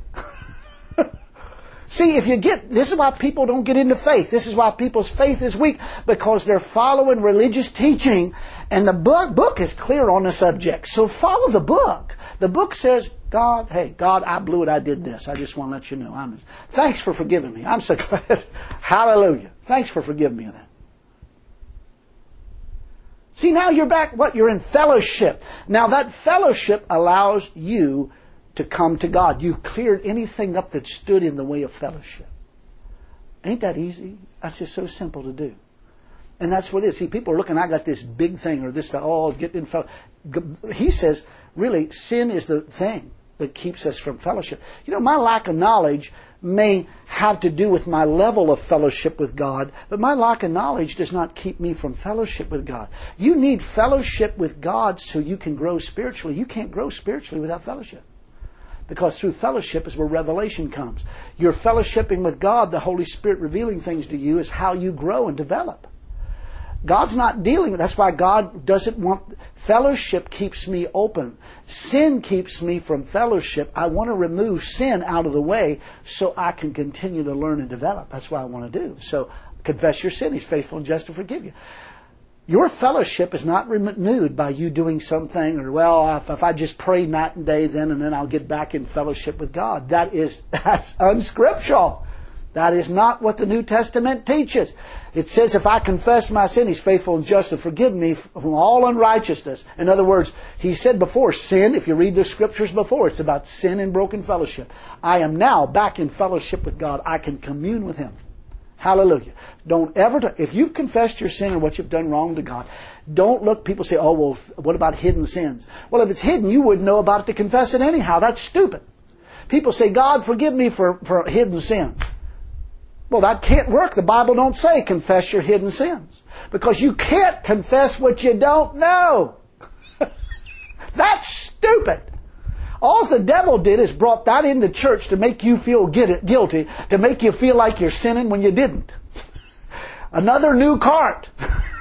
See, if you get, this is why people don't get into faith. This is why people's faith is weak, because they're following religious teaching, and the book, book is clear on the subject. So follow the book. The book says, God, hey, God, I blew it, I did this. I just want to let you know. I'm, thanks for forgiving me. I'm so glad. Hallelujah. Thanks for forgiving me of that. See, now you're back, what? You're in fellowship. Now that fellowship allows you to come to God. You've cleared anything up that stood in the way of fellowship. Ain't that easy? That's just so simple to do. And that's what it is. See, people are looking, I got this big thing or this, oh, get in fellowship. He says, really, sin is the thing that keeps us from fellowship. You know, my lack of knowledge may have to do with my level of fellowship with God, but my lack of knowledge does not keep me from fellowship with God. You need fellowship with God so you can grow spiritually. You can't grow spiritually without fellowship. Because through fellowship is where revelation comes. You're fellowshipping with God, the Holy Spirit revealing things to you is how you grow and develop. God's not dealing with, that's why God doesn't want, fellowship keeps me open. Sin keeps me from fellowship. I want to remove sin out of the way so I can continue to learn and develop. That's what I want to do. So confess your sin. He's faithful and just to forgive you. Your fellowship is not renewed by you doing something, or, well, if, if I just pray night and day then, and then I'll get back in fellowship with God. That is, that's unscriptural. That is not what the New Testament teaches. It says, if I confess my sin, He's faithful and just to forgive me from all unrighteousness. In other words, He said before, sin, if you read the Scriptures before, it's about sin and broken fellowship. I am now back in fellowship with God. I can commune with Him. Hallelujah. Don't ever, t- if you've confessed your sin or what you've done wrong to God, don't look, people say, oh, well, what about hidden sins? Well, if it's hidden, you wouldn't know about it to confess it anyhow. That's stupid. People say, God, forgive me for, for hidden sins. Well, that can't work. The Bible don't say confess your hidden sins. Because you can't confess what you don't know. That's stupid. All the devil did is brought that into church to make you feel guilty, to make you feel like you're sinning when you didn't. Another new cart.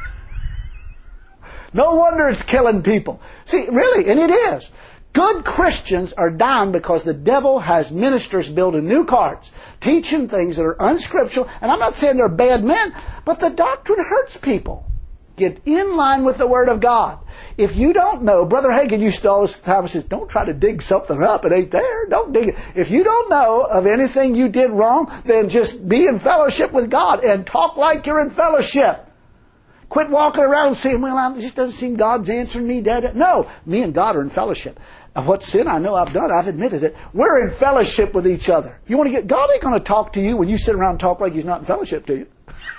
No wonder it's killing people. See, really, and it is. Good Christians are down because the devil has ministers building new carts, teaching things that are unscriptural. And I'm not saying they're bad men, but the doctrine hurts people. Get in line with the Word of God. If you don't know, Brother Hagin used to always time says, don't try to dig something up. It ain't there. Don't dig it. If you don't know of anything you did wrong, then just be in fellowship with God and talk like you're in fellowship. Quit walking around saying, well, it just doesn't seem God's answering me. Dad. No, me and God are in fellowship. And what sin I know I've done, I've admitted it. We're in fellowship with each other. You want to get, God ain't going to talk to you when you sit around and talk like He's not in fellowship to you.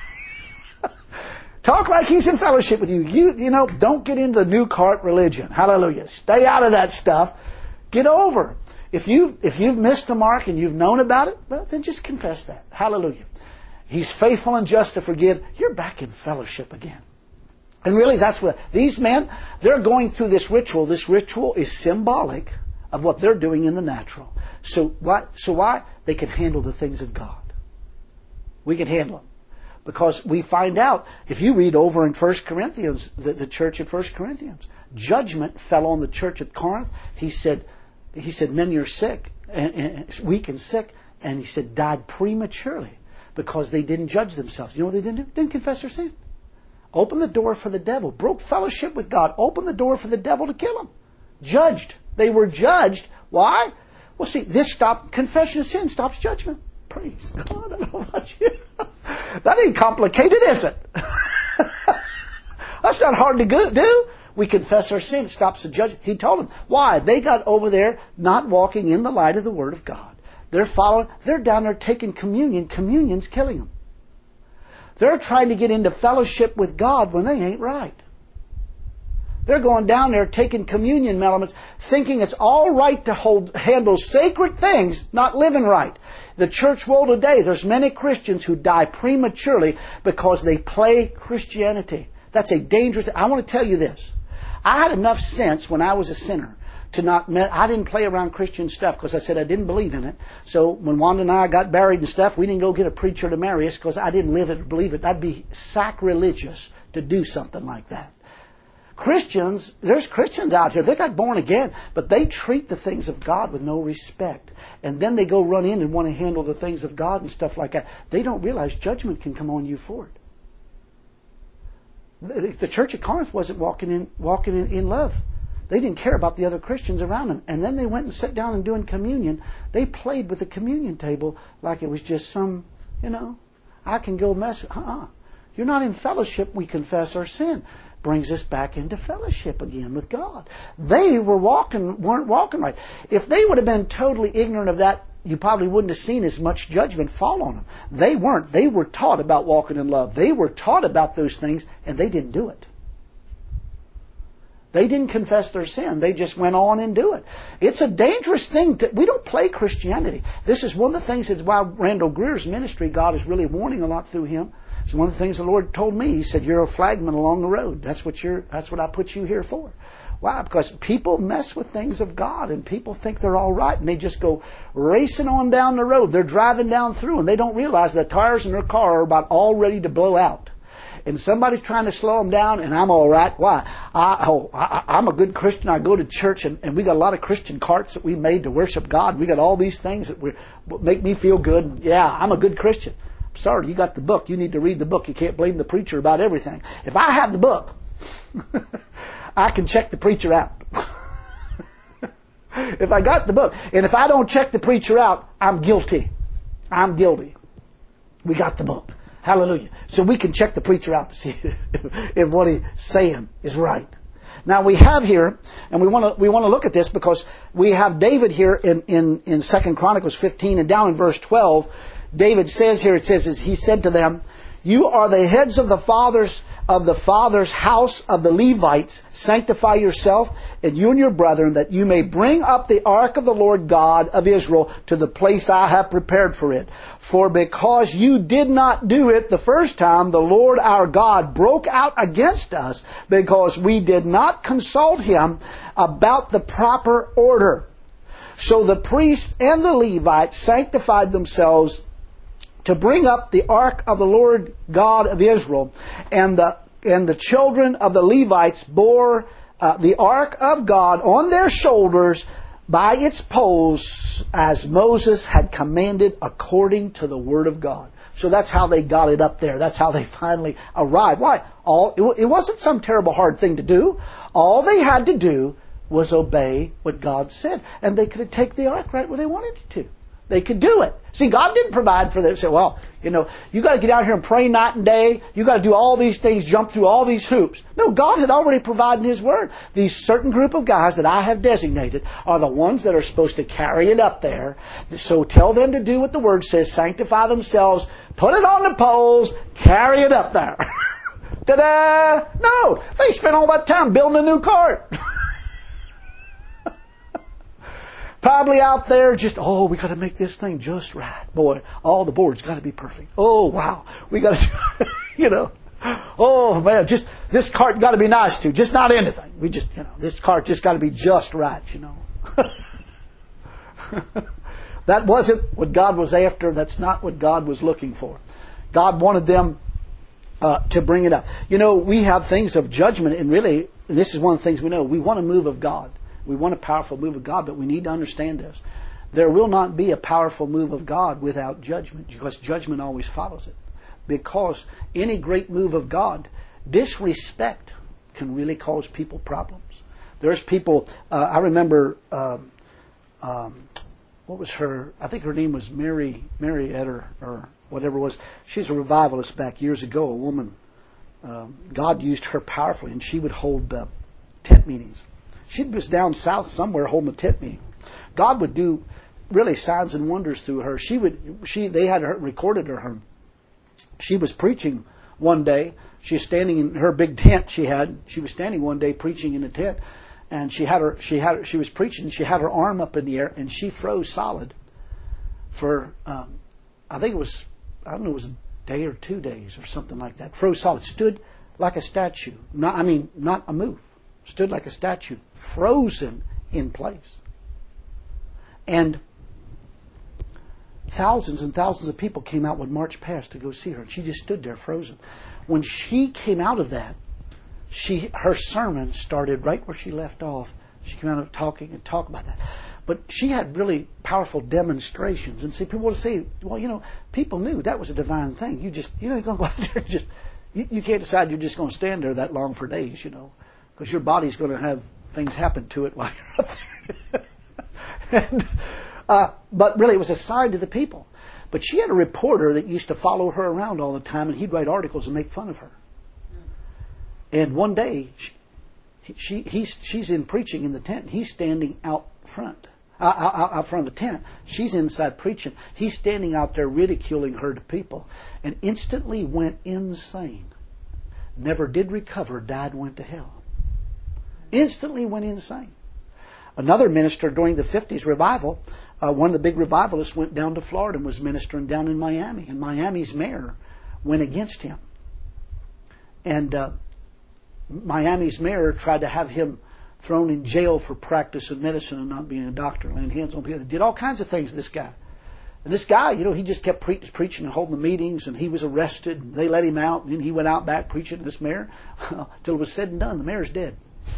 Talk like He's in fellowship with you. You, you know, don't get into the new cart religion. Hallelujah. Stay out of that stuff. Get over. If you if you've missed the mark and you've known about it, well, then just confess that. Hallelujah. He's faithful and just to forgive. You're back in fellowship again. And really, that's what these men, they're going through this ritual. This ritual is symbolic of what they're doing in the natural. So what? So why? They can handle the things of God. We can handle them. Because we find out, if you read over in First Corinthians, the, the church at First Corinthians, judgment fell on the church at Corinth. He said, he said, men, you're sick, and, and, weak and sick. And he said, died prematurely because they didn't judge themselves. You know what they didn't do? Didn't confess their sin. Open the door for the devil. Broke fellowship with God. Opened the door for the devil to kill them. Judged. They were judged. Why? Well, see, this stop confession of sin stops judgment. Praise God. I don't know about you. That ain't complicated, is it? That's not hard to do. We confess our sin. It stops the judgment. He told them. Why? They got over there not walking in the light of the Word of God. They're following. They're down there taking communion. Communion's killing them. They're trying to get into fellowship with God when they ain't right. They're going down there taking communion elements, thinking it's all right to hold, handle sacred things, not living right. The church world today, there's many Christians who die prematurely because they play Christianity. That's a dangerous thing. I want to tell you this. I had enough sense when I was a sinner to not, I didn't play around Christian stuff because I said I didn't believe in it. So when Wanda and I got married and stuff, we didn't go get a preacher to marry us because I didn't live it or believe it. That'd be sacrilegious to do something like that. Christians, there's Christians out here, they got born again, but they treat the things of God with no respect. And then they go run in and want to handle the things of God and stuff like that. They don't realize judgment can come on you for it. The, the church at Corinth wasn't walking in, walking in, in love. They didn't care about the other Christians around them. And then they went and sat down and doing communion. They played with the communion table like it was just some, you know, I can go mess. Uh-uh. You're not in fellowship. We confess our sin. Brings us back into fellowship again with God. They were walking, weren't walking right. If they would have been totally ignorant of that, you probably wouldn't have seen as much judgment fall on them. They weren't. They were taught about walking in love. They were taught about those things, and they didn't do it. They didn't confess their sin. They just went on and do it. It's a dangerous thing. To, we don't play Christianity. This is one of the things that's why Randall Greer's ministry, God is really warning a lot through him. It's one of the things the Lord told me. He said, you're a flagman along the road. That's what you're, that's what I put you here for. Why? Because people mess with things of God and people think they're all right and they just go racing on down the road. They're driving down through and they don't realize the tires in their car are about all ready to blow out. And somebody's trying to slow them down, and I'm all right. Why? I, oh, I, I'm a good Christian. I go to church, and, and we got a lot of Christian carts that we made to worship God. We got all these things that we, make me feel good. Yeah, I'm a good Christian. I'm sorry, you got the book. You need to read the book. You can't blame the preacher about everything. If I have the book, I can check the preacher out. If I got the book, and if I don't check the preacher out, I'm guilty. I'm guilty. We got the book. Hallelujah. So we can check the preacher out to see if what he's saying is right. Now we have here, and we want to we want to look at this because we have David here in in in Second Chronicles fifteen and down in verse twelve. David says here, it says, he said to them, you are the heads of the fathers of the father's house of the Levites. Sanctify yourself and you and your brethren, that you may bring up the ark of the Lord God of Israel to the place I have prepared for it. For because you did not do it the first time, the Lord our God broke out against us, because we did not consult him about the proper order. So the priests and the Levites sanctified themselves to bring up the ark of the Lord God of Israel, and the and the children of the Levites bore uh, the ark of God on their shoulders by its poles, as Moses had commanded according to the word of God. So that's how they got it up there. That's how they finally arrived. Why? All it, it wasn't some terrible hard thing to do. All they had to do was obey what God said, and they could take the ark right where they wanted it to. They could do it. See, God didn't provide for them. Say, well, you know, you got to get out here and pray night and day. You got to do all these things, jump through all these hoops. No, God had already provided His Word. These certain group of guys that I have designated are the ones that are supposed to carry it up there. So tell them to do what the Word says, sanctify themselves, put it on the poles, carry it up there. Ta-da! No, they spent all that time building a new cart. Probably out there just, oh, we got to make this thing just right. Boy, all the boards got to be perfect. Oh, wow. We got to, you know, oh, man, just, this cart got to be nice too. Just not anything. We just, you know, this cart just got to be just right, you know. That wasn't what God was after. That's not what God was looking for. God wanted them uh, to bring it up. You know, we have things of judgment, and really, and this is one of the things we know. We want a move of God. We want a powerful move of God, but we need to understand this. There will not be a powerful move of God without judgment, because judgment always follows it. Because any great move of God, disrespect can really cause people problems. There's people, uh, I remember, um, um, what was her, I think her name was Mary, Mary Etter, or whatever it was. She's a revivalist back years ago, a woman. Um, God used her powerfully, and she would hold uh, tent meetings. She was down south somewhere holding a tent meeting. God would do really signs and wonders through her. She would, she, they had her recorded her. She was preaching one day. She was standing in her big tent she had. She was standing one day preaching in a tent, and she had her, she had, she was preaching. She had her arm up in the air, and she froze solid for, um, I think it was, I don't know, it was a day or two days or something like that. Froze solid, stood like a statue. Not, I mean, not a move. Stood like a statue, frozen in place. And thousands and thousands of people came out, would march past to go see her. And she just stood there frozen. When she came out of that, she her sermon started right where she left off. She came out talking and talk about that. But she had really powerful demonstrations. And see, people would say, well, you know, people knew that was a divine thing. You just, you know, you're going to go out there and just, you, you can't decide you're just going to stand there that long for days, you know, because your body's going to have things happen to it while you're up there. and, uh, but really, it was a sign to the people. But she had a reporter that used to follow her around all the time, and he'd write articles and make fun of her. And one day, she, she he's she's in preaching in the tent, and he's standing out front. Out, out front of the tent. She's inside preaching. He's standing out there ridiculing her to people, and instantly went insane. Never did recover, died, went to hell. Instantly went insane. Another minister during the fifties revival, uh, one of the big revivalists went down to Florida and was ministering down in Miami, and Miami's mayor went against him. And uh, Miami's mayor tried to have him thrown in jail for practice of medicine and not being a doctor, laying hands on people. They did all kinds of things to this guy. And this guy, you know, he just kept pre- preaching and holding the meetings, and he was arrested, and they let him out, and then he went out back preaching to this mayor until it was said and done. The mayor's dead.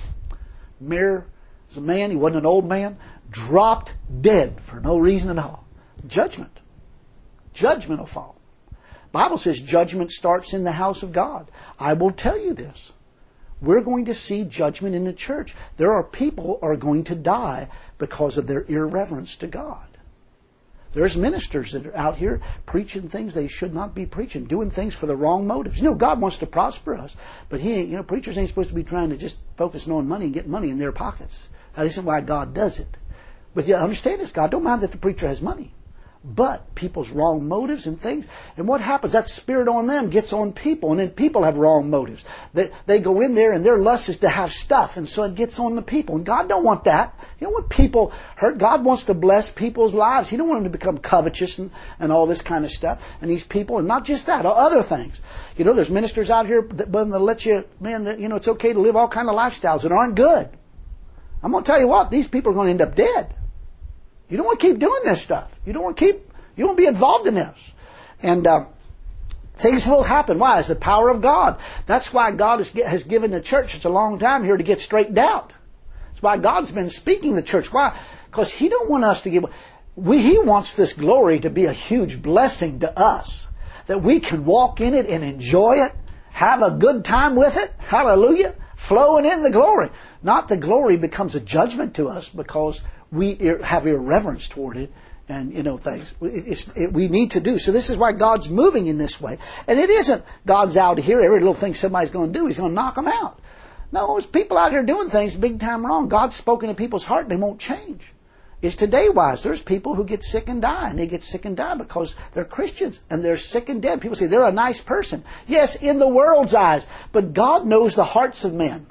The mayor was a man, he wasn't an old man, dropped dead for no reason at all. Judgment. Judgment will fall. The Bible says judgment starts in the house of God. I will tell you this. We're going to see judgment in the church. There are people who are going to die because of their irreverence to God. There's ministers that are out here preaching things they should not be preaching, doing things for the wrong motives. You know, God wants to prosper us, but He ain't, you know, preachers ain't supposed to be trying to just focus on money and get money in their pockets. That isn't why God does it. But you understand this, God don't mind that the preacher has money. But people's wrong motives and things. And what happens? That spirit on them gets on people. And then people have wrong motives. They, they go in there and their lust is to have stuff. And so it gets on the people. And God don't want that. You don't want people hurt. God wants to bless people's lives. He don't want them to become covetous and, and all this kind of stuff. And these people, and not just that, other things. You know, there's ministers out here that will let you, man, that, you know, it's okay to live all kind of lifestyles that aren't good. I'm going to tell you what, these people are going to end up dead. You don't want to keep doing this stuff. You don't want to keep, you don't want to be involved in this. And uh, things will happen. Why? It's the power of God. That's why God has, has given the church such a long time here to get straightened out. That's why God's been speaking to the church. Why? Because He don't want us to give, we, He wants this glory to be a huge blessing to us. That we can walk in it and enjoy it, have a good time with it. Hallelujah. Flowing in the glory. Not the glory becomes a judgment to us because we have irreverence toward it and, you know, things. It's, it, we need to do. So this is why God's moving in this way. And it isn't God's out here, every little thing somebody's going to do, He's going to knock them out. No, there's people out here doing things big time wrong. God's spoken in people's heart and they won't change. It's today wise. There's people who get sick and die, and they get sick and die because they're Christians and they're sick and dead. People say they're a nice person. Yes, in the world's eyes. But God knows the hearts of men.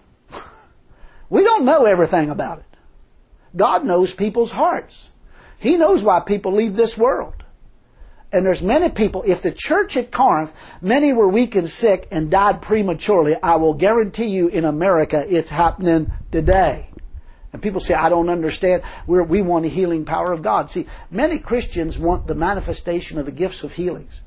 We don't know everything about it. God knows people's hearts. He knows why people leave this world. And there's many people, if the church at Corinth, many were weak and sick and died prematurely, I will guarantee you in America it's happening today. And people say, I don't understand. We're, we want the healing power of God. See, many Christians want the manifestation of the gifts of healings.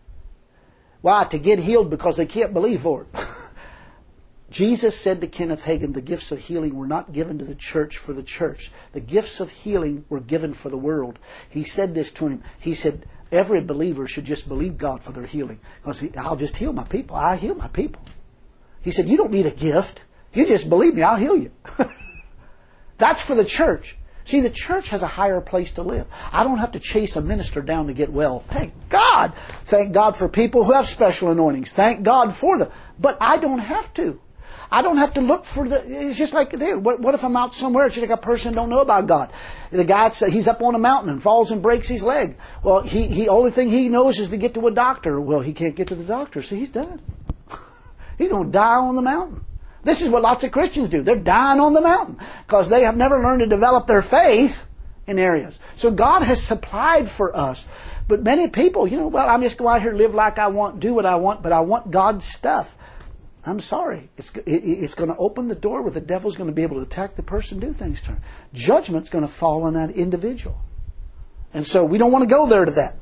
Why? To get healed because they can't believe for it. Jesus said to Kenneth Hagin, the gifts of healing were not given to the church for the church. The gifts of healing were given for the world. He said this to him. He said, every believer should just believe God for their healing. Because he, I'll just heal my people. I heal my people. He said, you don't need a gift. You just believe me, I'll heal you. That's for the church. See, the church has a higher place to live. I don't have to chase a minister down to get well. Thank God. Thank God for people who have special anointings. Thank God for them. But I don't have to. I don't have to look for the, it's just like there. What, what if I'm out somewhere, it's just like a person don't know about God. The guy, he's up on a mountain and falls and breaks his leg. Well, he, he, only thing he knows is to get to a doctor. Well, he can't get to the doctor, so he's done. He's going to die on the mountain. This is what lots of Christians do. They're dying on the mountain because they have never learned to develop their faith in areas. So God has supplied for us. But many people, you know, well, I'm just going out here, live like I want, do what I want, but I want God's stuff. I'm sorry. It's, it, it's going to open the door where the devil's going to be able to attack the person, do things to him. Judgment's going to fall on that individual. And so we don't want to go there to that.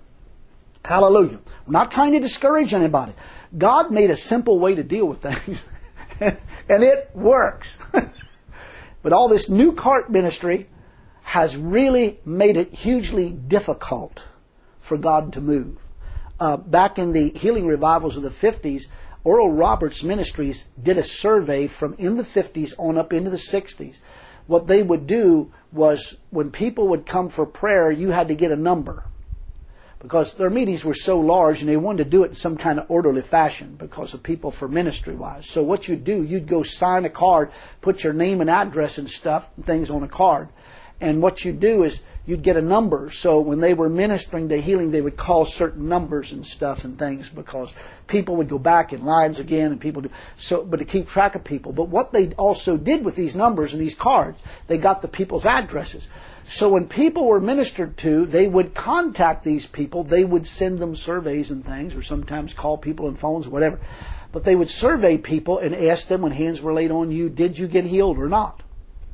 Hallelujah. I'm not trying to discourage anybody. God made a simple way to deal with things. And it works. But all this new cart ministry has really made it hugely difficult for God to move. Uh, back in the healing revivals of the fifties, Oral Roberts Ministries did a survey from in the fifties on up into the sixties. What they would do was when people would come for prayer, you had to get a number. Because their meetings were so large and they wanted to do it in some kind of orderly fashion because of people for ministry-wise. So what you'd do, you'd go sign a card, put your name and address and stuff, and things on a card. And what you'd do is you'd get a number. So when they were ministering to healing, they would call certain numbers and stuff and things because people would go back in lines again and people do so, but to keep track of people. But what they also did with these numbers and these cards, they got the people's addresses. So when people were ministered to, they would contact these people. They would send them surveys and things, or sometimes call people on phones, whatever. But they would survey people and ask them when hands were laid on you, did you get healed or not?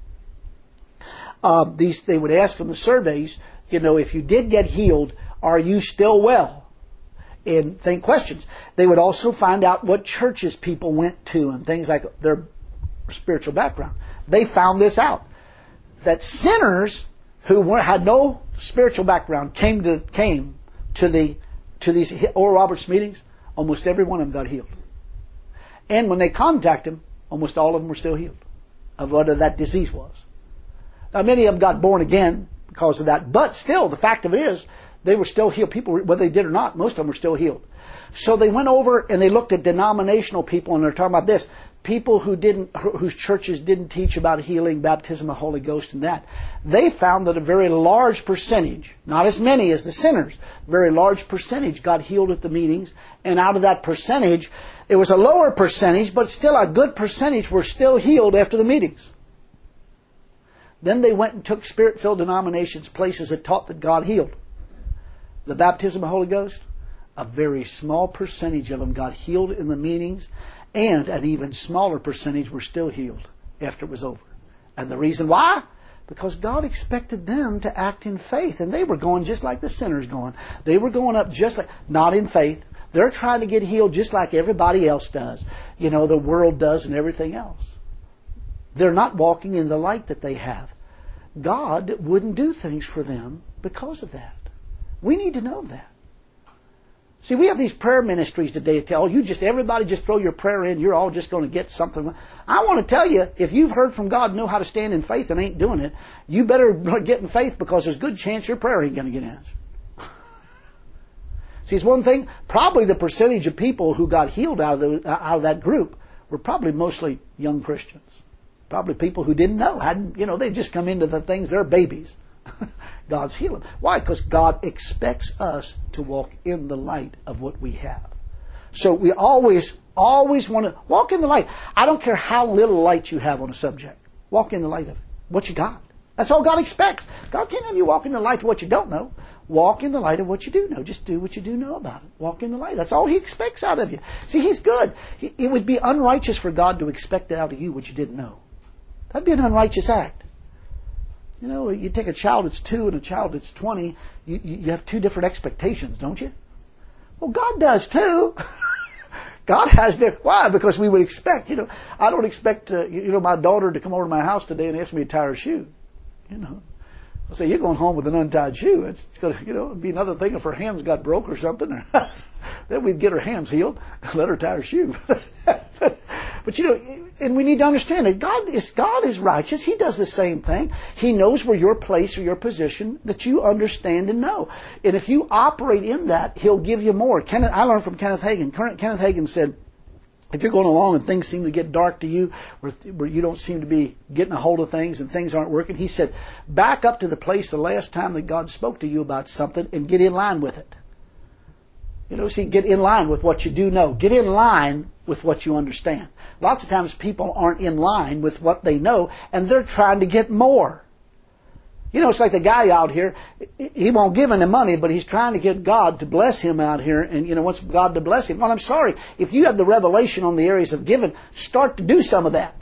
Uh, these they would ask in the surveys, you know, if you did get healed, are you still well? And think questions. They would also find out what churches people went to and things like their spiritual background. They found this out, that sinners who were, had no spiritual background came to came to the to these Oral Roberts meetings. Almost every one of them got healed. And when they contacted them, almost all of them were still healed of whatever that disease was. Now, many of them got born again because of that, but still, the fact of it is, they were still healed. People, whether they did or not, most of them were still healed. So they went over and they looked at denominational people, and they're talking about this: people who didn't, whose churches didn't teach about healing, baptism of the Holy Ghost, and that. They found that a very large percentage, not as many as the sinners, very large percentage got healed at the meetings, and out of that percentage, it was a lower percentage, but still a good percentage were still healed after the meetings. Then they went and took Spirit-filled denominations, places that taught that God healed. The baptism of the Holy Ghost, a very small percentage of them got healed in the meetings, and an even smaller percentage were still healed after it was over. And the reason why? Because God expected them to act in faith, and they were going just like the sinners going. They were going up just like, not in faith. They're trying to get healed just like everybody else does. You know, the world does and everything else. They're not walking in the light that they have. God wouldn't do things for them because of that. We need to know that. See, we have these prayer ministries today that tell you just, everybody just throw your prayer in, you're all just going to get something. I want to tell you, if you've heard from God and know how to stand in faith and ain't doing it, you better get in faith, because there's a good chance your prayer ain't going to get answered. See, it's one thing, probably the percentage of people who got healed out of, the, out of that group were probably mostly young Christians. Probably people who didn't know, hadn't, you know, they've just come into the things, they're babies. God's healing. Why? Because God expects us to walk in the light of what we have. So we always, always want to walk in the light. I don't care how little light you have on a subject. Walk in the light of it. What you got. That's all God expects. God can't have you walk in the light of what you don't know. Walk in the light of what you do know. Just do what you do know about it. Walk in the light. That's all He expects out of you. See, He's good. He, it would be unrighteous for God to expect out of you what you didn't know. That'd be an unrighteous act. You know, you take a child that's two and a child that's twenty, you, you have two different expectations, don't you? Well, God does too. God has different. Why? Because we would expect, you know, I don't expect, uh, you know, my daughter to come over to my house today and ask me to tie her shoe. You know, I'll say, you're going home with an untied shoe. It's, it's going to, you know, it'd be another thing if her hands got broke or something. Then we'd get her hands healed and let her tie her shoe. But, you know, and we need to understand that God is God is righteous. He does the same thing. He knows where your place or your position that you understand and know. And if you operate in that, He'll give you more. Kenneth, I learned from Kenneth Hagin. Kenneth Hagin said, if you're going along and things seem to get dark to you, or where you don't seem to be getting a hold of things and things aren't working, he said, back up to the place the last time that God spoke to you about something and get in line with it. You know, see, get in line with what you do know. Get in line with what you understand. Lots of times people aren't in line with what they know, and they're trying to get more. You know, it's like the guy out here, he won't give any money, but he's trying to get God to bless him out here, and, you know, wants God to bless him. Well, I'm sorry, if you have the revelation on the areas of giving, start to do some of that.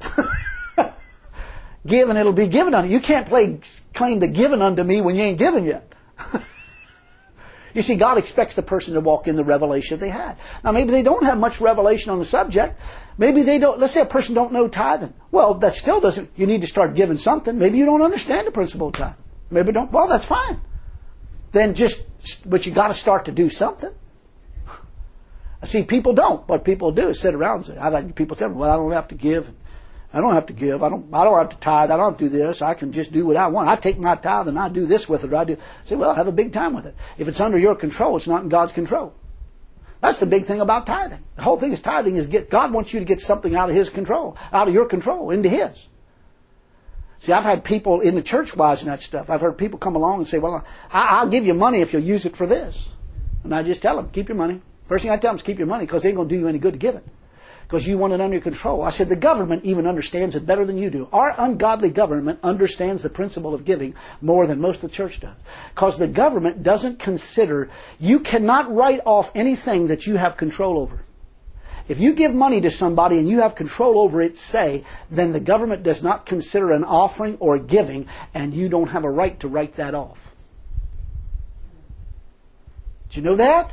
Give and it'll be given unto you. You can't play, claim to given unto me when you ain't given yet. You see, God expects the person to walk in the revelation they had. Now, maybe they don't have much revelation on the subject. Maybe they don't, let's say a person don't know tithing. Well, that still doesn't, you need to start giving something. Maybe you don't understand the principle of tithing. Maybe don't, well, that's fine. Then just, but you got to start to do something. I see people don't. What people do is sit around and say, I've had people tell me, well, I don't have to give. I don't have to give. I don't, I don't have to tithe. I don't have to do this. I can just do what I want. I take my tithe and I do this with it. Or I do. I say, well, have a big time with it. If it's under your control, it's not in God's control. That's the big thing about tithing. The whole thing is tithing is get, God wants you to get something out of His control, out of your control, into His. See, I've had people in the church wise and that stuff. I've heard people come along and say, well, I, I'll give you money if you'll use it for this. And I just tell them, keep your money. First thing I tell them is keep your money because it ain't going to do you any good to give it. Because you want it under control. I said the government even understands it better than you do. Our ungodly government understands the principle of giving more than most of the church does. Because the government doesn't consider, you cannot write off anything that you have control over. If you give money to somebody and you have control over it, say, then the government does not consider an offering or a giving, and you don't have a right to write that off. Did you know that?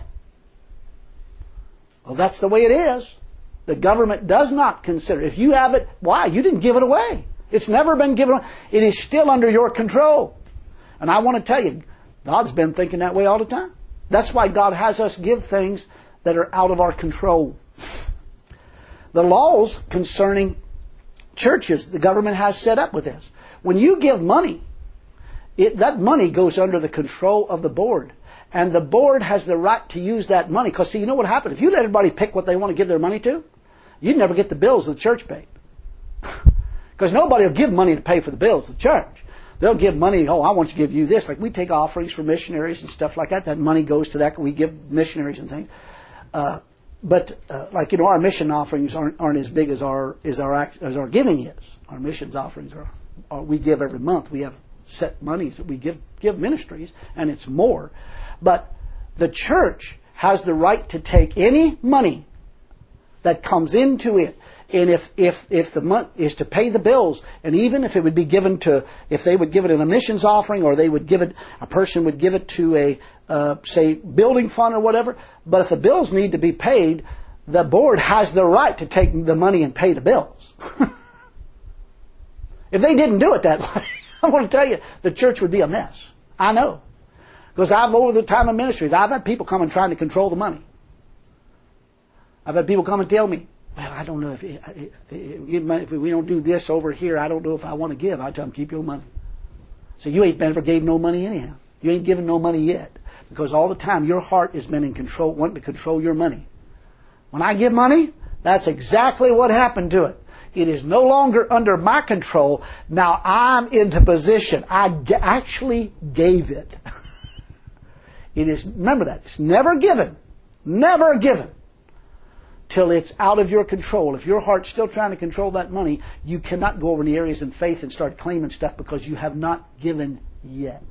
Well, that's the way it is. The government does not consider. If you have it, why? You didn't give it away. It's never been given away. It is still under your control. And I want to tell you, God's been thinking that way all the time. That's why God has us give things that are out of our control. The laws concerning churches, the government has set up with this. When you give money, it, that money goes under the control of the board. And the board has the right to use that money. Because, see, you know what happened? If you let everybody pick what they want to give their money to, you'd never get the bills the church paid. Because nobody will give money to pay for the bills of the church. They'll give money, oh, I want to give you this. Like we take offerings for missionaries and stuff like that. That money goes to that. We give missionaries and things. Uh, but, uh, like, you know, our mission offerings aren't, aren't as big as our, as our, as our giving is. Our missions offerings are, are, we give every month. We have set monies that we give, give ministries, and it's more. But the church has the right to take any money that comes into it. And if, if, if the money is to pay the bills, and even if it would be given to, if they would give it in a missions offering, or they would give it, a person would give it to a, uh, say, building fund or whatever. But if the bills need to be paid, the board has the right to take the money and pay the bills. If they didn't do it that way, I want to tell you, the church would be a mess. I know. Because I've, over the time of ministry, I've had people come and trying to control the money. I've had people come and tell me, well, I don't know if, if we don't do this over here, I don't know if I want to give. I tell them, keep your money. So you ain't never gave no money anyhow. You ain't given no money yet. Because all the time your heart has been in control, wanting to control your money. When I give money, that's exactly what happened to it. It is no longer under my control. Now I'm in the position. I g- actually gave it. It is, remember that, it's never given, never given, till it's out of your control. If your heart's still trying to control that money, you cannot go over in the areas in faith and start claiming stuff because you have not given yet.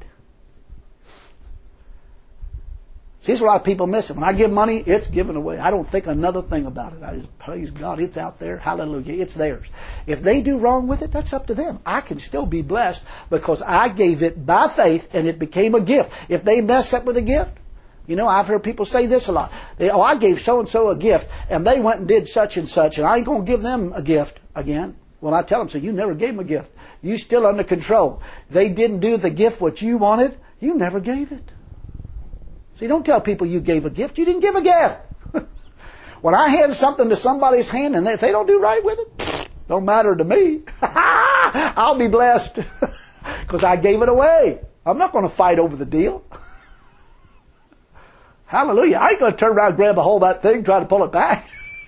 See, that's what a lot of people miss it. When I give money, it's given away. I don't think another thing about it. I just praise God, it's out there. Hallelujah, it's theirs. If they do wrong with it, that's up to them. I can still be blessed because I gave it by faith and it became a gift. If they mess up with a gift, you know, I've heard people say this a lot. They, oh, I gave so-and-so a gift and they went and did such and such and I ain't going to give them a gift again. Well, I tell them, so you never gave them a gift. You still under control. They didn't do the gift what you wanted. You never gave it. See, don't tell people you gave a gift. You didn't give a gift. When I hand something to somebody's hand and if they don't do right with it, don't matter to me. I'll be blessed because I gave it away. I'm not going to fight over the deal. Hallelujah. I ain't going to turn around and grab a hold of that thing, try to pull it back.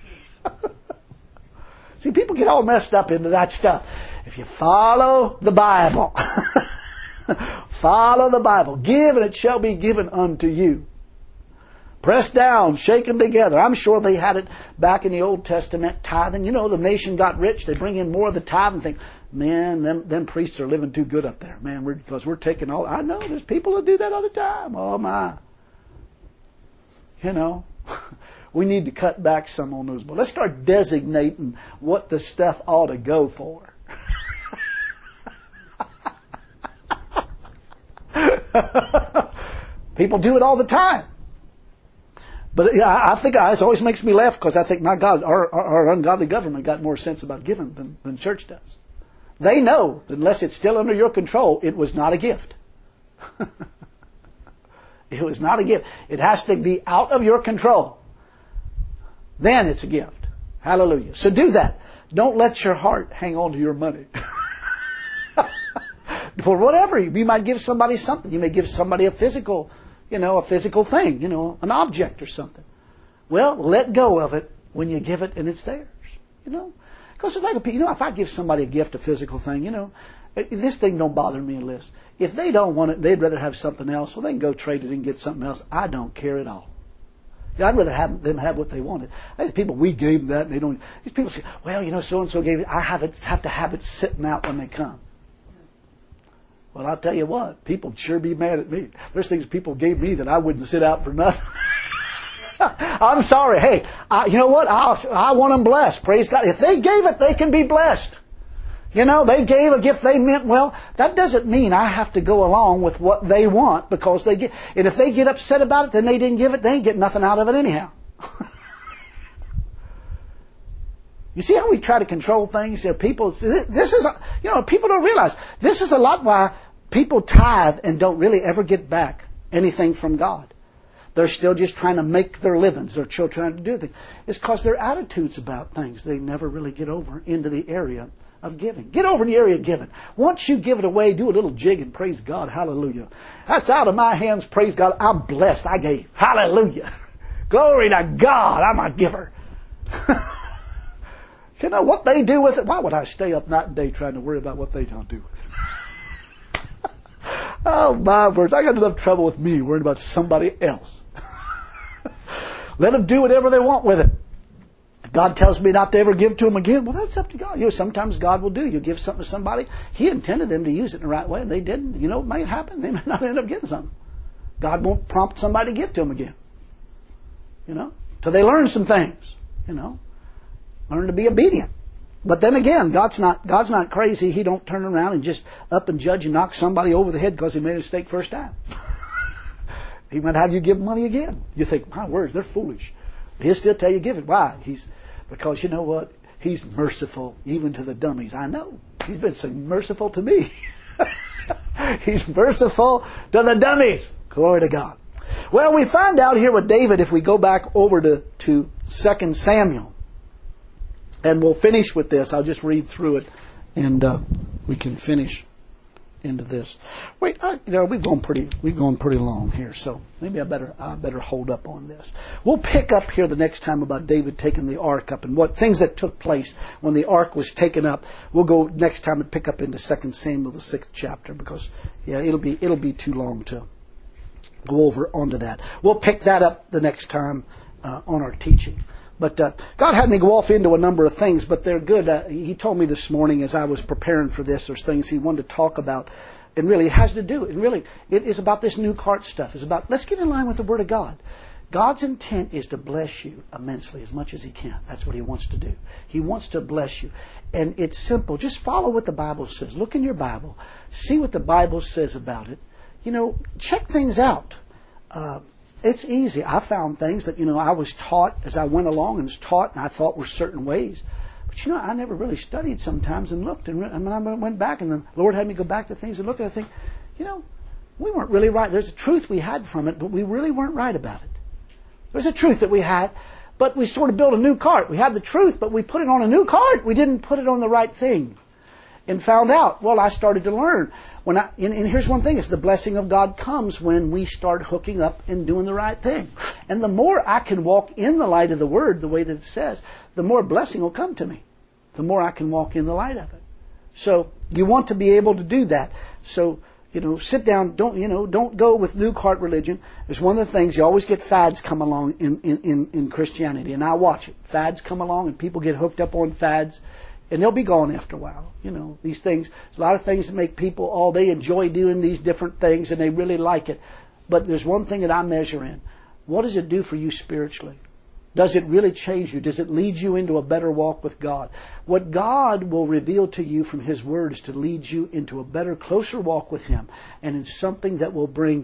See, people get all messed up into that stuff. If you follow the Bible, follow the Bible. Give and it shall be given unto you. Pressed down, shaken together. I'm sure they had it back in the Old Testament, tithing. You know, the nation got rich. They bring in more of the tithe and think, man, them, them priests are living too good up there. Man, we're, because we're taking all... I know, there's people that do that all the time. Oh, my. You know, we need to cut back some on those. But let's start designating what the stuff ought to go for. People do it all the time. But yeah, I think it always makes me laugh because I think, my God, our, our, our ungodly government got more sense about giving than, than church does. They know that unless it's still under your control, it was not a gift. It was not a gift. It has to be out of your control. Then it's a gift. Hallelujah. So do that. Don't let your heart hang on to your money. For whatever. You might give somebody something. You may give somebody a physical, you know, a physical thing, you know, an object or something. Well, let go of it when you give it and it's theirs. You know? Because it's like, you know, if I give somebody a gift, a physical thing, you know, this thing don't bother me unless. If they don't want it, they'd rather have something else, well, they can go trade it and get something else. I don't care at all. Yeah, I'd rather have them have what they wanted. These people, we gave them that, and they don't. These people say, well, you know, so-and-so gave it. I have it, have to have it sitting out when they come. Well, I'll tell you what, people sure be mad at me. There's things people gave me that I wouldn't sit out for nothing. I'm sorry. Hey, I, you know what? I'll, I want them blessed. Praise God. If they gave it, they can be blessed. You know, they gave a gift they meant well. That doesn't mean I have to go along with what they want because they get. And if they get upset about it, then they didn't give it. They ain't get nothing out of it anyhow. You see how we try to control things? You know, people, this is, a, you know, people don't realize this is a lot why people tithe and don't really ever get back anything from God. They're still just trying to make their livings. They're still trying to do things. It's because their attitudes about things, they never really get over into the area of giving. Get over in the area of giving. Once you give it away, do a little jig and praise God. Hallelujah. That's out of my hands. Praise God. I'm blessed. I gave. Hallelujah. Glory to God. I'm a giver. You know what they do with it? Why would I stay up night and day trying to worry about what they don't do with it? Oh, my words. I got enough trouble with me worrying about somebody else. Let them do whatever they want with it. If God tells me not to ever give to them again, well, that's up to God. You know, sometimes God will do. You give something to somebody, He intended them to use it in the right way, and they didn't. You know, it might happen. They might not end up getting something. God won't prompt somebody to give to them again. You know, till they learn some things. You know, learn to be obedient. But then again, God's not God's not crazy. He don't turn around and just up and judge and knock somebody over the head because he made a mistake first time. He might have you give money again. You think, my words, they're foolish. He'll still tell you give it. Why? He's because you know what? He's merciful even to the dummies. I know. He's been so merciful to me. He's merciful to the dummies. Glory to God. Well, we find out here with David, if we go back over to, to Second Samuel, and we'll finish with this. I'll just read through it, and uh, we can finish into this. Wait, I, you know, we've gone pretty, we've gone pretty long here, so maybe I better, I better hold up on this. We'll pick up here the next time about David taking the ark up and what things that took place when the ark was taken up. We'll go next time and pick up into Second Samuel, the sixth chapter, because yeah, it'll be, it'll be too long to go over onto that. We'll pick that up the next time uh, on our teaching. But uh, God had me go off into a number of things, but they're good. Uh, he told me this morning as I was preparing for this, there's things He wanted to talk about. And really, it has to do, and really, it is about this new cart stuff. It's about, let's get in line with the Word of God. God's intent is to bless you immensely, as much as He can. That's what He wants to do. He wants to bless you. And it's simple. Just follow what the Bible says. Look in your Bible. See what the Bible says about it. You know, check things out. Uh, It's easy. I found things that, you know, I was taught as I went along and was taught and I thought were certain ways. But, you know, I never really studied sometimes and looked. And, and I went back and the Lord had me go back to things and look and I think, you know, we weren't really right. There's a truth we had from it, but we really weren't right about it. There's a truth that we had, but we sort of built a new cart. We had the truth, but we put it on a new cart. We didn't put it on the right thing. And found out, well, I started to learn. When I, and, and here's one thing, it's the blessing of God comes when we start hooking up and doing the right thing. And the more I can walk in the light of the Word, the way that it says, the more blessing will come to me. The more I can walk in the light of it. So, you want to be able to do that. So, you know, sit down, don't, you know, don't go with new cart religion. It's one of the things, you always get fads come along in, in, in, in Christianity. And I watch it. Fads come along and people get hooked up on fads. And they'll be gone after a while. You know, these things, there's a lot of things that make people, oh, they enjoy doing these different things and they really like it. But there's one thing that I measure in. What does it do for you spiritually? Does it really change you? Does it lead you into a better walk with God? What God will reveal to you from His Word is to lead you into a better, closer walk with Him. And it's something that will bring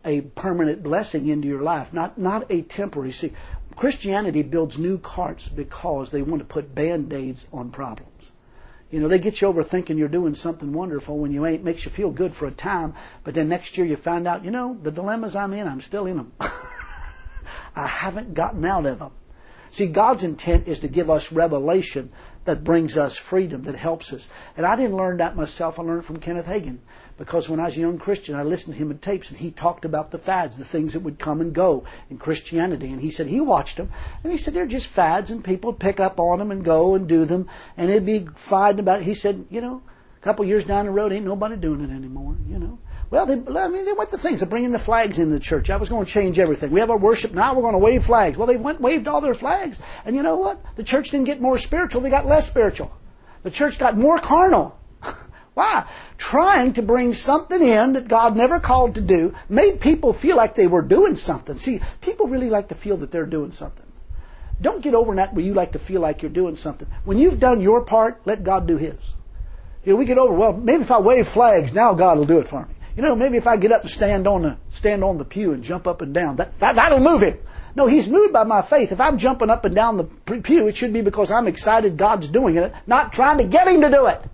a permanent blessing into your life, not not a temporary. See, Christianity builds new carts because they want to put Band-Aids on problems. You know, they get you over thinking you're doing something wonderful when you ain't. Makes you feel good for a time, but then next year you find out, you know, the dilemmas I'm in, I'm still in them. I haven't gotten out of them. See, God's intent is to give us revelation that brings us freedom, that helps us. And I didn't learn that myself. I learned it from Kenneth Hagin. Because when I was a young Christian, I listened to him in tapes, and he talked about the fads, the things that would come and go in Christianity. And he said he watched them, and he said they're just fads, and people pick up on them and go and do them, and it'd be fighting about it. He said, you know, a couple years down the road, ain't nobody doing it anymore, you know. Well, they, I mean, they went to things. They're bringing the flags into the church. I was going to change everything. We have our worship. Now we're going to wave flags. Well, they went waved all their flags. And you know what? The church didn't get more spiritual. They got less spiritual. The church got more carnal. Why? Trying to bring something in that God never called to do made people feel like they were doing something. See, people really like to feel that they're doing something. Don't get over that where you like to feel like you're doing something. When you've done your part, let God do His. You know, we get over, well, maybe if I wave flags, now God will do it for me. You know, maybe if I get up and stand on the stand on the pew and jump up and down, that, that that'll move Him. No, He's moved by my faith. If I'm jumping up and down the pew, it should be because I'm excited God's doing it, not trying to get Him to do it.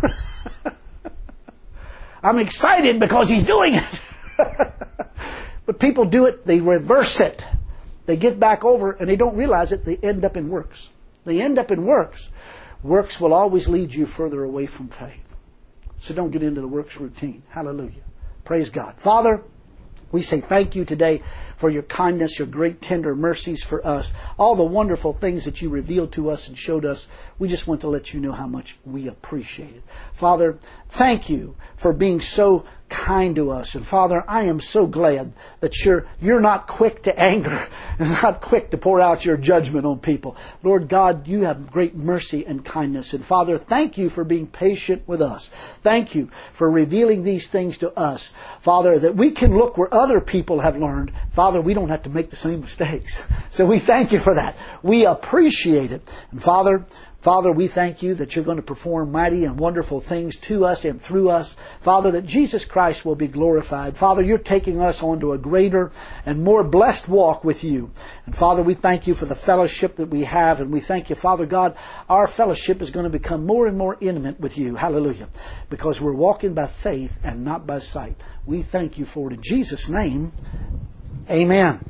I'm excited because He's doing it. But people do it, they reverse it. They get back over and they don't realize it, they end up in works. They end up in works. Works will always lead you further away from faith. So don't get into the works routine. Hallelujah. Praise God. Father, we say thank you today for your kindness, your great tender mercies for us, all the wonderful things that you revealed to us and showed us. We just want to let you know how much we appreciate it. Father, thank you for being so kind to us. And Father, I am so glad that you're, you're not quick to anger and not quick to pour out your judgment on people. Lord God, you have great mercy and kindness. And Father, thank you for being patient with us. Thank you for revealing these things to us. Father, that we can look where other people have learned. Father, we don't have to make the same mistakes. So we thank you for that. We appreciate it. And Father, Father, we thank you that you're going to perform mighty and wonderful things to us and through us. Father, that Jesus Christ will be glorified. Father, you're taking us on to a greater and more blessed walk with you. And Father, we thank you for the fellowship that we have. And we thank you, Father God, our fellowship is going to become more and more intimate with you. Hallelujah. Because we're walking by faith and not by sight. We thank you for it in Jesus' name. Amen.